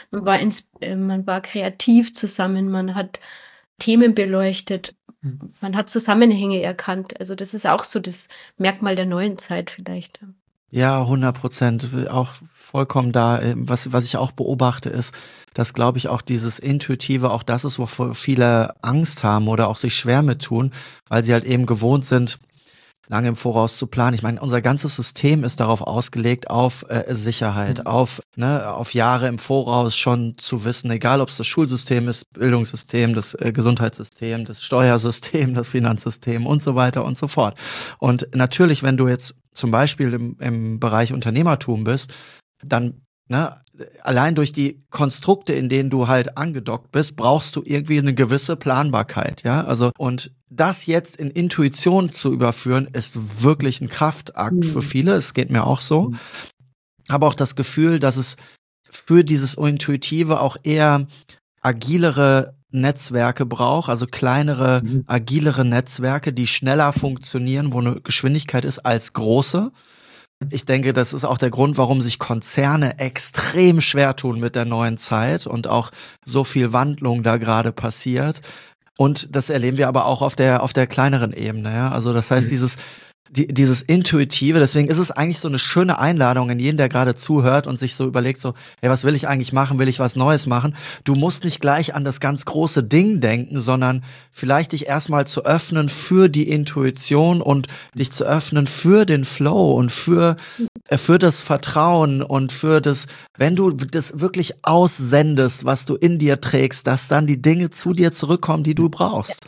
man war kreativ zusammen, man hat Themen beleuchtet, man hat Zusammenhänge erkannt. Also das ist auch so das Merkmal der neuen Zeit vielleicht. Ja, 100%. Auch vollkommen da. Was ich auch beobachte, ist, dass, glaube ich, auch dieses Intuitive, auch das ist, wovor viele Angst haben oder auch sich schwer mit tun, weil sie halt eben gewohnt sind, lange im Voraus zu planen. Ich meine, unser ganzes System ist darauf ausgelegt, auf Sicherheit, auf Jahre im Voraus schon zu wissen, egal ob es das Schulsystem ist, Bildungssystem, das Gesundheitssystem, das Steuersystem, das Finanzsystem und so weiter und so fort. Und natürlich, wenn du jetzt zum Beispiel im Bereich Unternehmertum bist, dann allein durch die Konstrukte, in denen du halt angedockt bist, brauchst du irgendwie eine gewisse Planbarkeit, ja? Also, und das jetzt in Intuition zu überführen, ist wirklich ein Kraftakt für viele. Es geht mir auch so. Aber auch das Gefühl, dass es für dieses Intuitive auch eher agilere Netzwerke braucht, also kleinere, agilere Netzwerke, die schneller funktionieren, wo eine Geschwindigkeit ist als große. Ich denke, das ist auch der Grund, warum sich Konzerne extrem schwer tun mit der neuen Zeit und auch so viel Wandlung da gerade passiert. Und das erleben wir aber auch auf der kleineren Ebene. Ja? Also das heißt, dieses Intuitive, deswegen ist es eigentlich so eine schöne Einladung in jeden, der gerade zuhört und sich so überlegt, so, hey, was will ich eigentlich machen? Will ich was Neues machen? Du musst nicht gleich an das ganz große Ding denken, sondern vielleicht dich erstmal zu öffnen für die Intuition und dich zu öffnen für den Flow und für das Vertrauen und für das, wenn du das wirklich aussendest, was du in dir trägst, dass dann die Dinge zu dir zurückkommen, die du brauchst.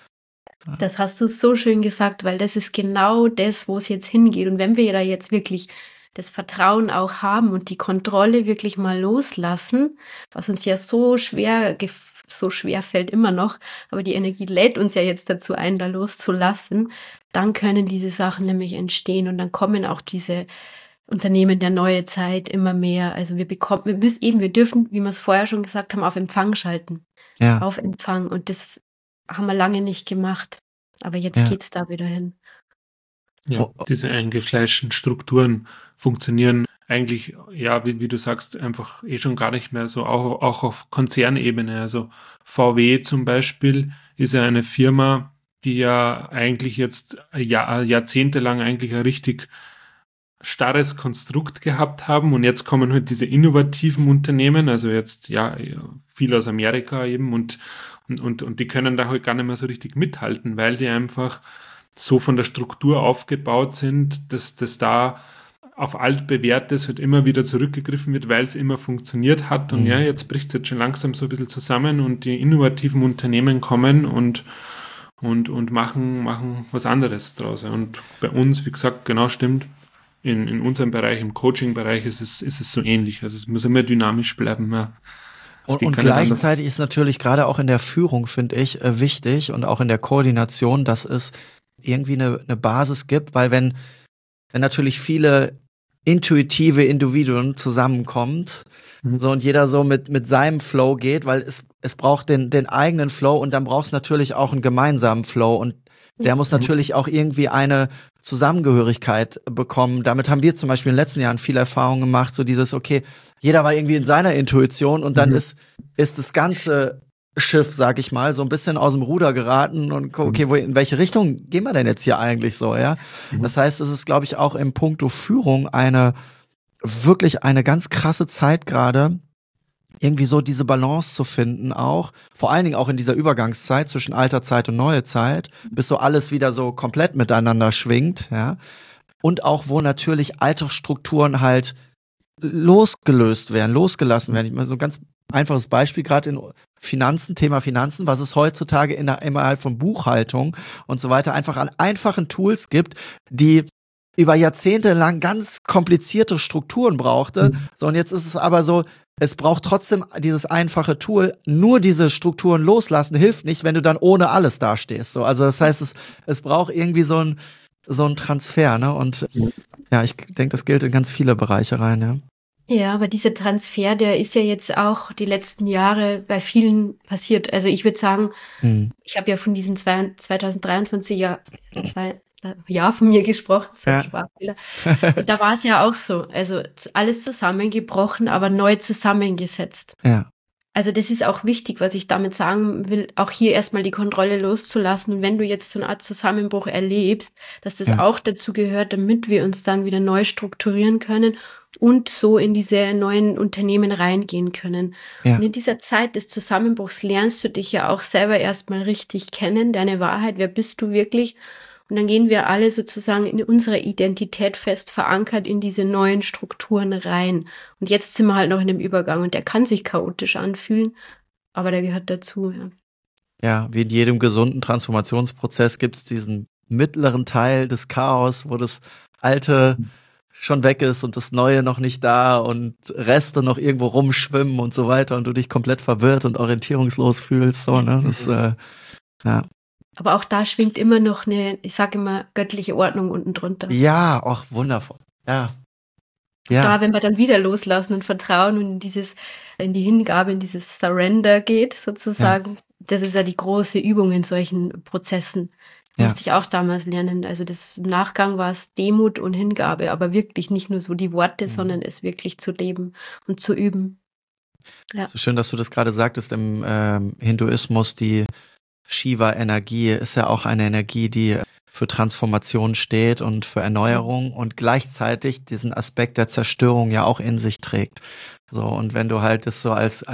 Das hast du so schön gesagt, weil das ist genau das, wo es jetzt hingeht. Und wenn wir da jetzt wirklich das Vertrauen auch haben und die Kontrolle wirklich mal loslassen, was uns ja so schwer fällt immer noch, aber die Energie lädt uns ja jetzt dazu ein, da loszulassen, dann können diese Sachen nämlich entstehen und dann kommen auch diese Unternehmen der neue Zeit immer mehr. Also wir dürfen, wie wir es vorher schon gesagt haben, auf Empfang schalten. Ja. Auf Empfang. Und das haben wir lange nicht gemacht. Aber jetzt geht's da wieder hin. Ja, diese eingefleischten Strukturen funktionieren eigentlich, wie du sagst, einfach schon gar nicht mehr so, auch auf Konzernebene. Also VW zum Beispiel ist ja eine Firma, die ja eigentlich jetzt jahrzehntelang eigentlich ein richtig starres Konstrukt gehabt haben und jetzt kommen halt diese innovativen Unternehmen, also jetzt viel aus Amerika eben und die können da halt gar nicht mehr so richtig mithalten, weil die einfach so von der Struktur aufgebaut sind, dass da auf altbewährtes halt immer wieder zurückgegriffen wird, weil es immer funktioniert hat. Und ja, jetzt bricht es jetzt schon langsam so ein bisschen zusammen und die innovativen Unternehmen kommen und machen was anderes draus. Und bei uns, wie gesagt, genau stimmt, in unserem Bereich, im Coaching-Bereich ist es so ähnlich. Also es muss immer dynamisch bleiben. Ja. Und gleichzeitig ist natürlich gerade auch in der Führung, finde ich, wichtig und auch in der Koordination, dass es irgendwie eine Basis gibt, weil wenn natürlich viele intuitive Individuen zusammenkommt, so und jeder so mit seinem Flow geht, weil es braucht den eigenen Flow und dann braucht es natürlich auch einen gemeinsamen Flow und der muss natürlich auch irgendwie eine Zusammengehörigkeit bekommen. Damit haben wir zum Beispiel in den letzten Jahren viel Erfahrung gemacht, so dieses, okay, jeder war irgendwie in seiner Intuition und dann ist das ganze Schiff, sag ich mal, so ein bisschen aus dem Ruder geraten und okay, in welche Richtung gehen wir denn jetzt hier eigentlich so, ja? Das heißt, es ist, glaube ich, auch im Punkto Führung wirklich eine ganz krasse Zeit gerade, irgendwie so diese Balance zu finden auch, vor allen Dingen auch in dieser Übergangszeit zwischen alter Zeit und neue Zeit, bis so alles wieder so komplett miteinander schwingt, ja. Und auch, wo natürlich alte Strukturen halt losgelassen werden. Ich meine, so ein ganz einfaches Beispiel, gerade in Thema Finanzen, was es heutzutage innerhalb von Buchhaltung und so weiter einfach an einfachen Tools gibt, die über Jahrzehnte lang ganz komplizierte Strukturen brauchte. So, und jetzt ist es aber so, es braucht trotzdem dieses einfache Tool. Nur diese Strukturen loslassen hilft nicht, wenn du dann ohne alles dastehst. So, also das heißt, es braucht irgendwie so ein Transfer, ne? Und ja, ich denke, das gilt in ganz viele Bereiche rein, ja. Ja, aber dieser Transfer, der ist ja jetzt auch die letzten Jahre bei vielen passiert. Also ich würde sagen, ich habe ja von diesem 2023 Jahr von mir gesprochen, Sprachfehler. Und da war es ja auch so. Also alles zusammengebrochen, aber neu zusammengesetzt. Ja. Also das ist auch wichtig, was ich damit sagen will, auch hier erstmal die Kontrolle loszulassen. Und wenn du jetzt so eine Art Zusammenbruch erlebst, dass das auch dazu gehört, damit wir uns dann wieder neu strukturieren können und so in diese neuen Unternehmen reingehen können. Ja. Und in dieser Zeit des Zusammenbruchs lernst du dich ja auch selber erstmal richtig kennen, deine Wahrheit, wer bist du wirklich? Und dann gehen wir alle sozusagen in unserer Identität fest verankert in diese neuen Strukturen rein. Und jetzt sind wir halt noch in dem Übergang und der kann sich chaotisch anfühlen, aber der gehört dazu. Ja, ja, wie in jedem gesunden Transformationsprozess gibt es diesen mittleren Teil des Chaos, wo das Alte schon weg ist und das Neue noch nicht da und Reste noch irgendwo rumschwimmen und so weiter und du dich komplett verwirrt und orientierungslos fühlst. So, ne? Das, ja. Aber auch da schwingt immer noch eine, ich sage immer, göttliche Ordnung unten drunter. Ja, auch wundervoll. Ja. Da, wenn wir dann wieder loslassen und vertrauen und in die Hingabe, in dieses Surrender geht, sozusagen, das ist ja die große Übung in solchen Prozessen. Musste ich auch damals lernen. Also im Nachgang war es Demut und Hingabe, aber wirklich nicht nur so die Worte, sondern es wirklich zu leben und zu üben. Ja. So schön, dass du das gerade sagtest, im Hinduismus, die Shiva-Energie ist ja auch eine Energie, die für Transformation steht und für Erneuerung und gleichzeitig diesen Aspekt der Zerstörung ja auch in sich trägt. So, und wenn du halt das so als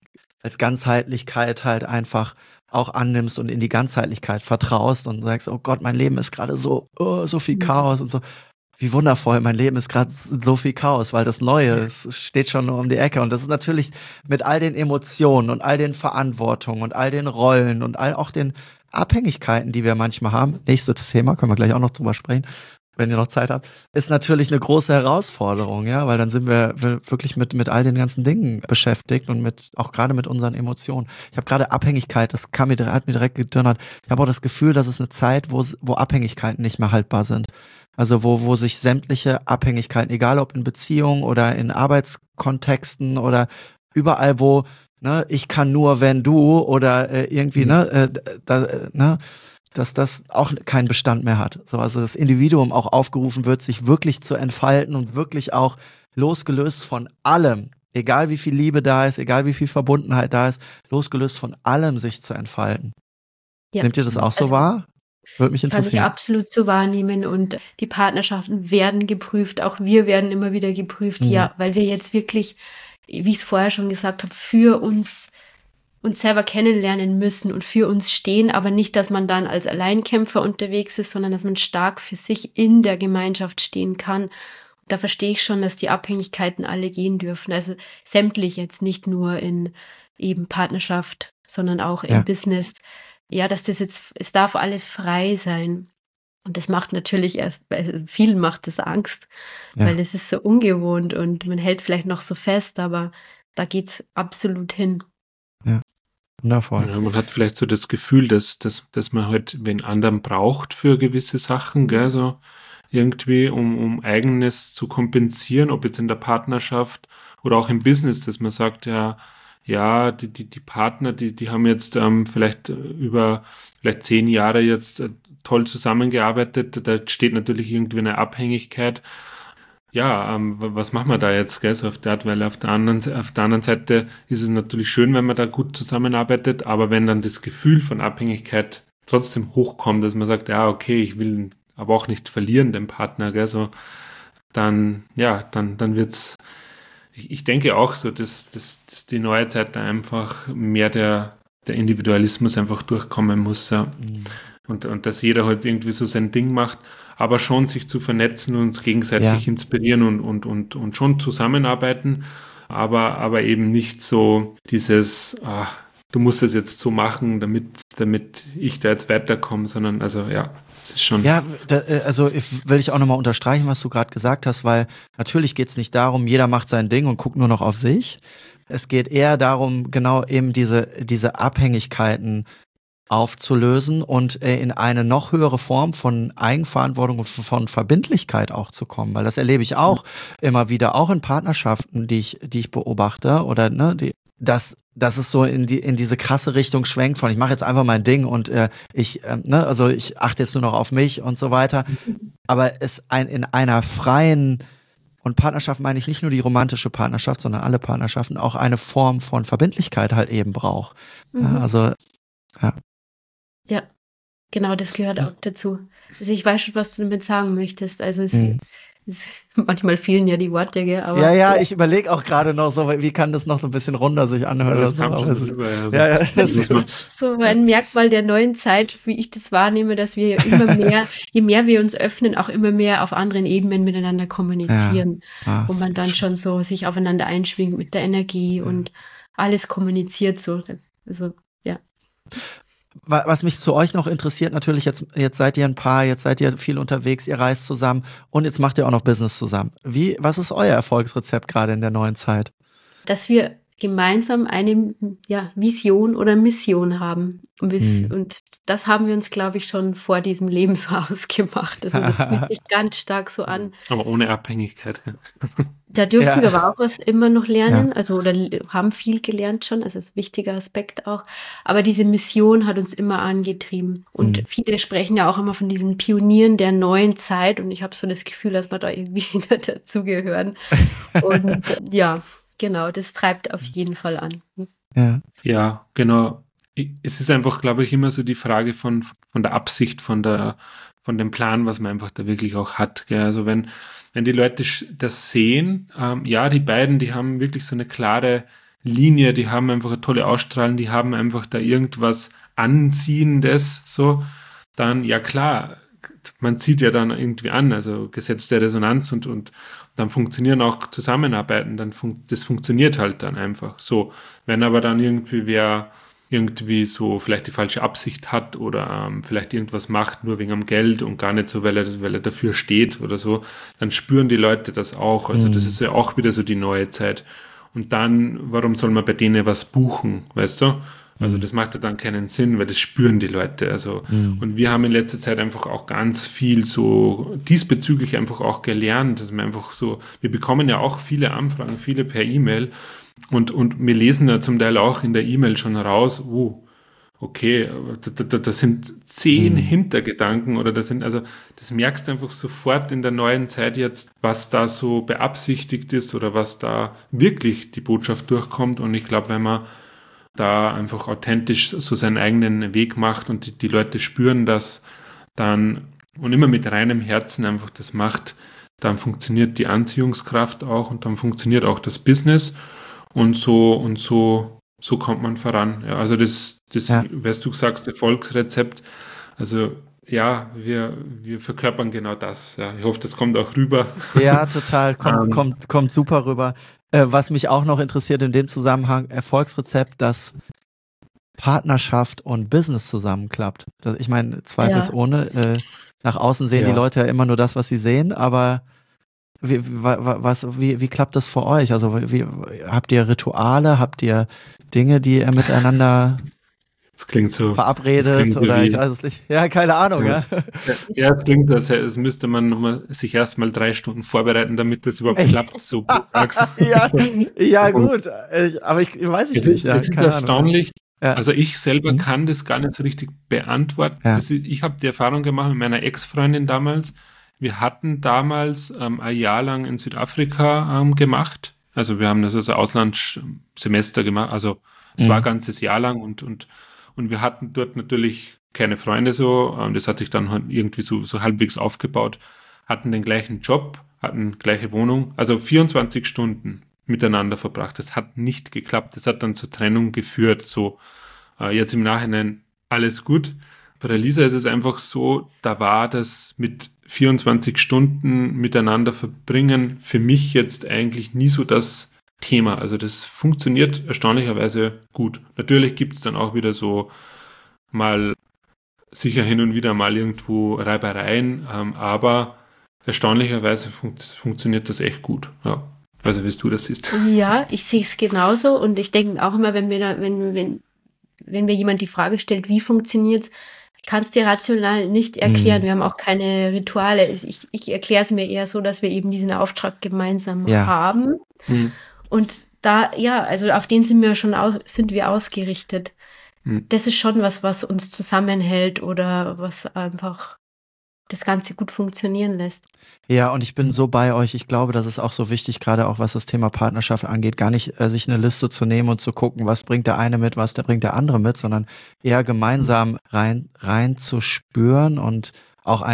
Ganzheitlichkeit halt einfach auch annimmst und in die Ganzheitlichkeit vertraust und sagst, oh Gott, mein Leben ist gerade so viel Chaos und so. Wie wundervoll, mein Leben ist gerade so viel Chaos, weil das Neue es steht schon nur um die Ecke. Und das ist natürlich mit all den Emotionen und all den Verantwortungen und all den Rollen und all auch den Abhängigkeiten, die wir manchmal haben. Nächstes Thema, können wir gleich auch noch drüber sprechen, wenn ihr noch Zeit habt, ist natürlich eine große Herausforderung, ja, weil dann sind wir wirklich mit all den ganzen Dingen beschäftigt und auch gerade mit unseren Emotionen. Ich habe gerade Abhängigkeit, das hat mir direkt gedonnert. Ich habe auch das Gefühl, dass es eine Zeit, wo Abhängigkeiten nicht mehr haltbar sind. Also wo sich sämtliche Abhängigkeiten, egal ob in Beziehungen oder in Arbeitskontexten oder überall, wo, ne, ich kann nur, wenn du oder irgendwie, dass das auch keinen Bestand mehr hat. So, also das Individuum auch aufgerufen wird, sich wirklich zu entfalten und wirklich auch losgelöst von allem, egal wie viel Liebe da ist, egal wie viel Verbundenheit da ist, losgelöst von allem sich zu entfalten. Ja. Nehmt ihr das auch so wahr? Würde mich interessieren. Kann ich absolut so wahrnehmen und die Partnerschaften werden geprüft, auch wir werden immer wieder geprüft, weil wir jetzt wirklich, wie ich es vorher schon gesagt habe, für uns selber kennenlernen müssen und für uns stehen, aber nicht, dass man dann als Alleinkämpfer unterwegs ist, sondern dass man stark für sich in der Gemeinschaft stehen kann. da verstehe ich schon, dass die Abhängigkeiten alle gehen dürfen. Also sämtlich jetzt, nicht nur in eben Partnerschaft, sondern auch im Business. Ja, dass das jetzt, es darf alles frei sein. Und das macht natürlich vielen macht das Angst, weil es ist so ungewohnt und man hält vielleicht noch so fest, aber da geht's absolut hin. Ja, wundervoll. Ja, man hat vielleicht so das Gefühl, dass man halt wen anderen braucht für gewisse Sachen, gell, so irgendwie, um Eigenes zu kompensieren, ob jetzt in der Partnerschaft oder auch im Business, dass man sagt, die Partner, die haben jetzt vielleicht über 10 Jahre jetzt toll zusammengearbeitet, da steht natürlich irgendwie eine Abhängigkeit. Ja, was machen wir da jetzt, gell, so auf der Art, weil auf der anderen Seite ist es natürlich schön, wenn man da gut zusammenarbeitet, aber wenn dann das Gefühl von Abhängigkeit trotzdem hochkommt, dass man sagt, ja, okay, ich will ihn aber auch nicht verlieren, den Partner, gell, so, dann wird's, ich denke auch so, dass die neue Zeit da einfach mehr der Individualismus einfach durchkommen muss, ja. Und dass jeder halt irgendwie so sein Ding macht, aber schon sich zu vernetzen und gegenseitig inspirieren und schon zusammenarbeiten, aber eben nicht so dieses, du musst es jetzt so machen, damit ich da jetzt weiterkomme, sondern es ist schon. Ja, will ich auch nochmal unterstreichen, was du gerade gesagt hast, weil natürlich geht es nicht darum, jeder macht sein Ding und guckt nur noch auf sich. Es geht eher darum, genau eben diese Abhängigkeiten aufzulösen und in eine noch höhere Form von Eigenverantwortung und von Verbindlichkeit auch zu kommen, weil das erlebe ich auch immer wieder, auch in Partnerschaften, die ich beobachte, oder dass es so in diese krasse Richtung schwenkt von ich mache jetzt einfach mein Ding und ich achte jetzt nur noch auf mich und so weiter, aber es in einer freien, und Partnerschaft meine ich nicht nur die romantische Partnerschaft, sondern alle Partnerschaften, auch eine Form von Verbindlichkeit halt eben braucht. Ja, genau, das gehört auch dazu. Also ich weiß schon, was du damit sagen möchtest. Also manchmal fehlen ja die Worte, gell? Aber ja, ich überlege auch gerade noch so, wie kann das noch so ein bisschen runder sich anhören? Das kam schon rüber, so ein Merkmal der neuen Zeit, wie ich das wahrnehme, dass wir immer mehr, je mehr wir uns öffnen, auch immer mehr auf anderen Ebenen miteinander kommunizieren, wo man dann schon so sich aufeinander einschwingt mit der Energie und alles kommuniziert so. Also, ja. Was mich zu euch noch interessiert, natürlich, jetzt seid ihr ein Paar, jetzt seid ihr viel unterwegs, ihr reist zusammen und jetzt macht ihr auch noch Business zusammen. Was ist euer Erfolgsrezept gerade in der neuen Zeit? Dass wir gemeinsam eine Vision oder Mission haben. Und das haben wir uns, glaube ich, schon vor diesem Leben so ausgemacht. Also das fühlt sich ganz stark so an. Aber ohne Abhängigkeit. Da dürfen wir aber auch was immer noch lernen, oder haben viel gelernt schon, also das ist ein wichtiger Aspekt auch. Aber diese Mission hat uns immer angetrieben. Und viele sprechen ja auch immer von diesen Pionieren der neuen Zeit und ich habe so das Gefühl, dass wir da irgendwie dazugehören. Und genau, das treibt auf jeden Fall an. Ja, genau. Es ist einfach, glaube ich, immer so die Frage von der Absicht, von dem Plan, was man einfach da wirklich auch hat. Gell? Also wenn die Leute das sehen, die beiden, die haben wirklich so eine klare Linie, die haben einfach eine tolle Ausstrahlung, die haben einfach da irgendwas Anziehendes, so, dann, ja klar, man zieht ja dann irgendwie an, also Gesetz der Resonanz und dann funktionieren auch Zusammenarbeiten, das funktioniert halt dann einfach so. Wenn aber dann wer irgendwie so vielleicht die falsche Absicht hat oder vielleicht irgendwas macht nur wegen am Geld und gar nicht so, weil er dafür steht oder so, dann spüren die Leute das auch. Also das ist ja auch wieder so die neue Zeit. Und dann, warum soll man bei denen was buchen, weißt du? Also das macht ja dann keinen Sinn, weil das spüren die Leute. Also und wir haben in letzter Zeit einfach auch ganz viel so diesbezüglich einfach auch gelernt, dass man einfach so, wir bekommen ja auch viele Anfragen, viele per E-Mail und wir lesen ja zum Teil auch in der E-Mail schon raus, okay, das sind 10 Hintergedanken oder das merkst du einfach sofort in der neuen Zeit jetzt, was da so beabsichtigt ist oder was da wirklich die Botschaft durchkommt. Und ich glaube, wenn man da einfach authentisch so seinen eigenen Weg macht und die Leute spüren das dann und immer mit reinem Herzen einfach das macht, dann funktioniert die Anziehungskraft auch und dann funktioniert auch das Business und so kommt man voran. Ja, also das, was du sagst, Erfolgsrezept, also ja, wir verkörpern genau das. Ja. Ich hoffe, das kommt auch rüber. Ja, total, kommt super rüber. Was mich auch noch interessiert in dem Zusammenhang, Erfolgsrezept, dass Partnerschaft und Business zusammenklappt. Ich meine, zweifelsohne, nach außen sehen die Leute ja immer nur das, was sie sehen, aber wie klappt das für euch? Also habt ihr Rituale, habt ihr Dinge, die ihr miteinander das klingt so, verabredet oder ich weiß es nicht. Ja, keine Ahnung, ja. Ja, es klingt, als müsste man sich erstmal 3 Stunden vorbereiten, damit das überhaupt klappt. So ja, gut. Aber ich weiß nicht. Es ist erstaunlich. Ja. Also ich selber kann das gar nicht so richtig beantworten. Ja. Ich habe die Erfahrung gemacht mit meiner Ex-Freundin damals. Wir hatten damals ein Jahr lang in Südafrika gemacht. Also wir haben das als Auslandssemester gemacht. Also es war ein ganzes Jahr lang und wir hatten dort natürlich keine Freunde so. Das hat sich dann halt irgendwie so halbwegs aufgebaut. Hatten den gleichen Job, hatten gleiche Wohnung. Also 24 Stunden miteinander verbracht. Das hat nicht geklappt. Das hat dann zur Trennung geführt. So jetzt im Nachhinein alles gut. Bei der Lisa ist es einfach so, da war das mit 24 Stunden miteinander verbringen für mich jetzt eigentlich nie so das Thema. Also das funktioniert erstaunlicherweise gut. Natürlich gibt es dann auch wieder so mal sicher hin und wieder mal irgendwo Reibereien, aber erstaunlicherweise funktioniert das echt gut. Ja. Also wie du das siehst. Ja, ich sehe es genauso und ich denke auch immer, wenn mir jemand die Frage stellt, wie funktioniert es, ich kann es dir rational nicht erklären. Wir haben auch keine Rituale. Ich erkläre es mir eher so, dass wir eben diesen Auftrag gemeinsam haben. Und da, also auf den sind wir ausgerichtet. Das ist schon was uns zusammenhält oder was einfach das Ganze gut funktionieren lässt. Ja, und ich bin so bei euch. Ich glaube, das ist auch so wichtig, gerade auch was das Thema Partnerschaft angeht, gar nicht sich eine Liste zu nehmen und zu gucken, was bringt der eine mit, was bringt der andere mit, sondern eher gemeinsam rein zu spüren und auch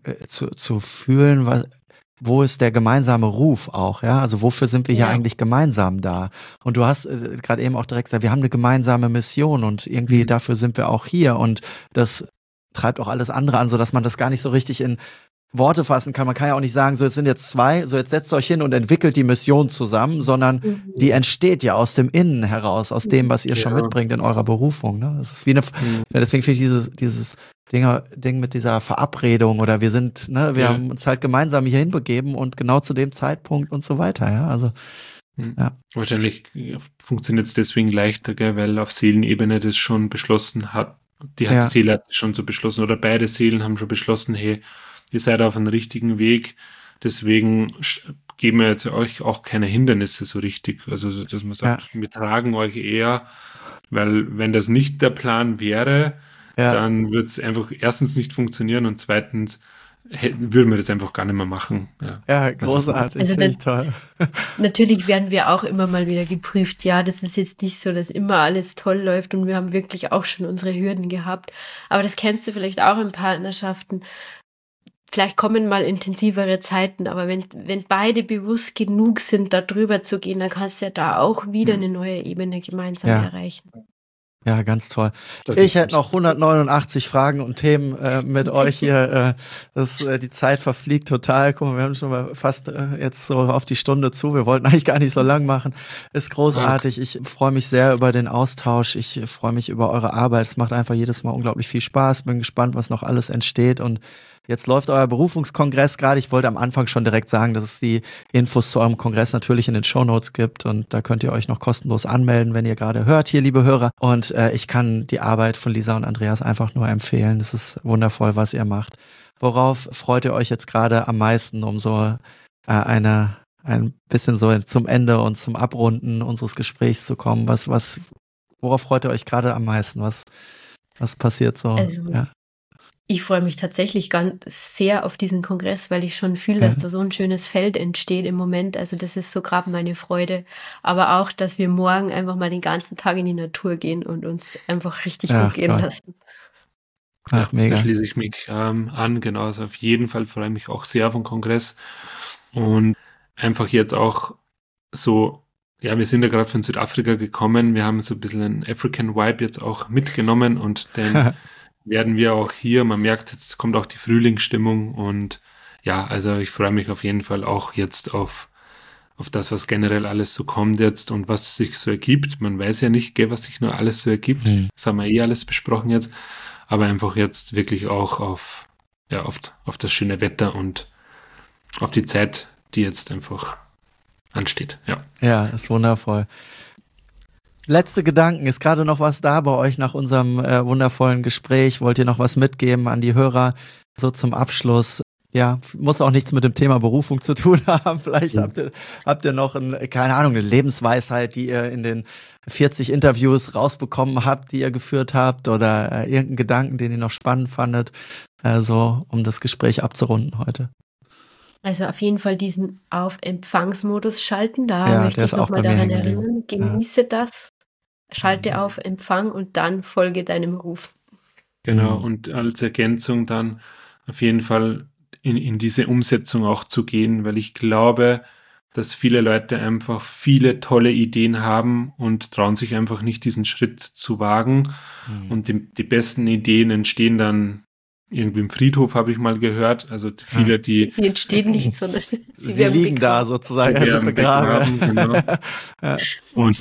zu fühlen, wo ist der gemeinsame Ruf auch, ja? Also wofür sind wir hier eigentlich gemeinsam da? Und du hast gerade eben auch direkt gesagt, wir haben eine gemeinsame Mission und irgendwie dafür sind wir auch hier und das treibt auch alles andere an, sodass man das gar nicht so richtig in Worte fassen kann. Man kann ja auch nicht sagen, so jetzt sind jetzt 2, so jetzt setzt euch hin und entwickelt die Mission zusammen, sondern die entsteht ja aus dem Innen heraus, aus dem, was ihr schon mitbringt in eurer Berufung. Ne? Das ist wie deswegen finde ich dieses Ding mit dieser Verabredung oder wir haben uns halt gemeinsam hier hinbegeben und genau zu dem Zeitpunkt und so weiter. Ja, also Wahrscheinlich funktioniert es deswegen leichter, gell, weil auf Seelenebene das schon beschlossen hat. Die Seele hat schon so beschlossen oder beide Seelen haben schon beschlossen, hey, ihr seid auf einem richtigen Weg, deswegen geben wir jetzt euch auch keine Hindernisse so richtig. Also, dass man sagt, wir tragen euch eher, weil wenn das nicht der Plan wäre, dann wird es einfach erstens nicht funktionieren und zweitens würden wir das einfach gar nicht mehr machen. Ja, großartig, also finde ich toll. Natürlich werden wir auch immer mal wieder geprüft. Ja, das ist jetzt nicht so, dass immer alles toll läuft und wir haben wirklich auch schon unsere Hürden gehabt. Aber das kennst du vielleicht auch in Partnerschaften. Vielleicht kommen mal intensivere Zeiten, aber wenn beide bewusst genug sind, da drüber zu gehen, dann kannst du ja da auch wieder eine neue Ebene gemeinsam erreichen. Ja, ganz toll. Ich hätte noch 189 Fragen und Themen mit euch hier. Die Zeit verfliegt total. Guck mal, wir haben schon mal fast jetzt so auf die Stunde zu. Wir wollten eigentlich gar nicht so lang machen. Ist großartig. Ich freue mich sehr über den Austausch. Ich freue mich über eure Arbeit. Es macht einfach jedes Mal unglaublich viel Spaß. Bin gespannt, was noch alles entsteht und jetzt läuft euer Berufungskongress gerade. Ich wollte am Anfang schon direkt sagen, dass es die Infos zu eurem Kongress natürlich in den Shownotes gibt und da könnt ihr euch noch kostenlos anmelden, wenn ihr gerade hört hier, liebe Hörer. Und ich kann die Arbeit von Lisa und Andreas einfach nur empfehlen. Das ist wundervoll, was ihr macht. Worauf freut ihr euch jetzt gerade am meisten, um so ein bisschen so zum Ende und zum Abrunden unseres Gesprächs zu kommen? Worauf freut ihr euch gerade am meisten? Was passiert so? Ich freue mich tatsächlich ganz sehr auf diesen Kongress, weil ich schon fühle, dass da so ein schönes Feld entsteht im Moment. Also das ist so gerade meine Freude. Aber auch, dass wir morgen einfach mal den ganzen Tag in die Natur gehen und uns einfach richtig gut gehen lassen. Ach, mega. Da schließe ich mich an, genau. Also auf jeden Fall freue ich mich auch sehr auf den Kongress. Und einfach jetzt auch so, wir sind ja gerade von Südafrika gekommen. Wir haben so ein bisschen einen African Vibe jetzt auch mitgenommen und werden wir auch hier, man merkt, jetzt kommt auch die Frühlingsstimmung und ja, also ich freue mich auf jeden Fall auch jetzt auf das, was generell alles so kommt jetzt und was sich so ergibt. Man weiß ja nicht, was sich nur alles so ergibt. Das haben wir alles besprochen jetzt. Aber einfach jetzt wirklich auch auf das schöne Wetter und auf die Zeit, die jetzt einfach ansteht. Ja, ist wundervoll. Letzte Gedanken, ist gerade noch was da bei euch nach unserem wundervollen Gespräch? Wollt ihr noch was mitgeben an die Hörer, so zum Abschluss? Ja, muss auch nichts mit dem Thema Berufung zu tun haben. Vielleicht habt ihr noch eine Lebensweisheit, die ihr in den 40 Interviews rausbekommen habt, die ihr geführt habt, oder irgendeinen Gedanken, den ihr noch spannend fandet, so um das Gespräch abzurunden heute. Also auf jeden Fall diesen Auf-Empfangsmodus schalten, da möchte ich nochmal daran erinnern. Genieße das, schalte auf Empfang und dann folge deinem Ruf. Genau, und als Ergänzung dann auf jeden Fall in diese Umsetzung auch zu gehen, weil ich glaube, dass viele Leute einfach viele tolle Ideen haben und trauen sich einfach nicht, diesen Schritt zu wagen. Und die besten Ideen entstehen dann irgendwie im Friedhof, habe ich mal gehört. Also viele, die... Sie entstehen nicht, sondern sie liegen begraben. Da sozusagen, also begraben. Genau. Und,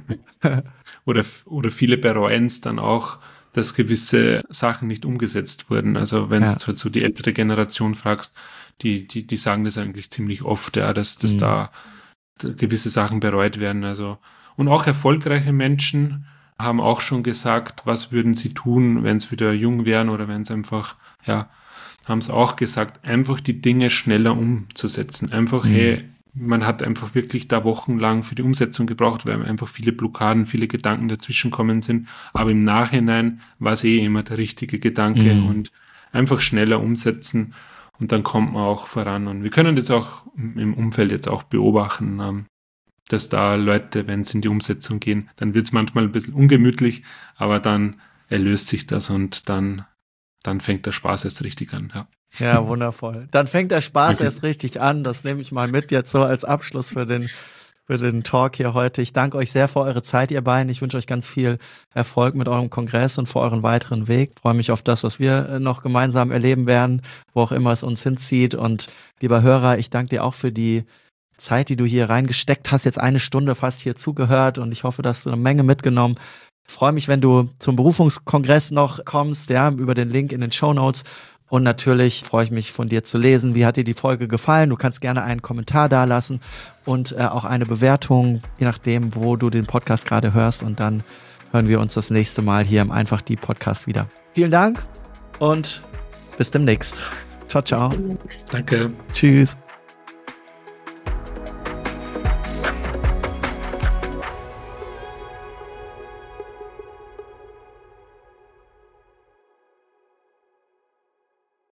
oder viele bereuen es dann auch, dass gewisse Sachen nicht umgesetzt wurden. Also wenn du halt so die ältere Generation fragst, die sagen das eigentlich ziemlich oft, dass da gewisse Sachen bereut werden. Also, und auch erfolgreiche Menschen haben auch schon gesagt, was würden sie tun, wenn es wieder jung wären oder wenn es einfach, haben es auch gesagt, einfach die Dinge schneller umzusetzen. Einfach, man hat einfach wirklich da wochenlang für die Umsetzung gebraucht, weil einfach viele Blockaden, viele Gedanken dazwischen kommen sind. Aber im Nachhinein war es immer der richtige Gedanke und einfach schneller umsetzen und dann kommt man auch voran. Und wir können das auch im Umfeld jetzt auch beobachten, dass da Leute, wenn es in die Umsetzung gehen, dann wird es manchmal ein bisschen ungemütlich, aber dann erlöst sich das und dann fängt der Spaß erst richtig an. Ja, wundervoll. Dann fängt der Spaß erst richtig an. Das nehme ich mal mit jetzt so als Abschluss für den Talk hier heute. Ich danke euch sehr für eure Zeit, ihr beiden. Ich wünsche euch ganz viel Erfolg mit eurem Kongress und für euren weiteren Weg. Ich freue mich auf das, was wir noch gemeinsam erleben werden, wo auch immer es uns hinzieht. Und lieber Hörer, ich danke dir auch für die Zeit, die du hier reingesteckt hast. Jetzt 1 Stunde fast hier zugehört und ich hoffe, dass du eine Menge mitgenommen. Ich freue mich, wenn du zum Berufungskongress noch kommst, über den Link in den Shownotes. Und natürlich freue ich mich, von dir zu lesen. Wie hat dir die Folge gefallen? Du kannst gerne einen Kommentar dalassen und auch eine Bewertung, je nachdem, wo du den Podcast gerade hörst. Und dann hören wir uns das nächste Mal hier im Einfach die Podcast wieder. Vielen Dank und bis demnächst. Ciao, ciao. Danke. Tschüss.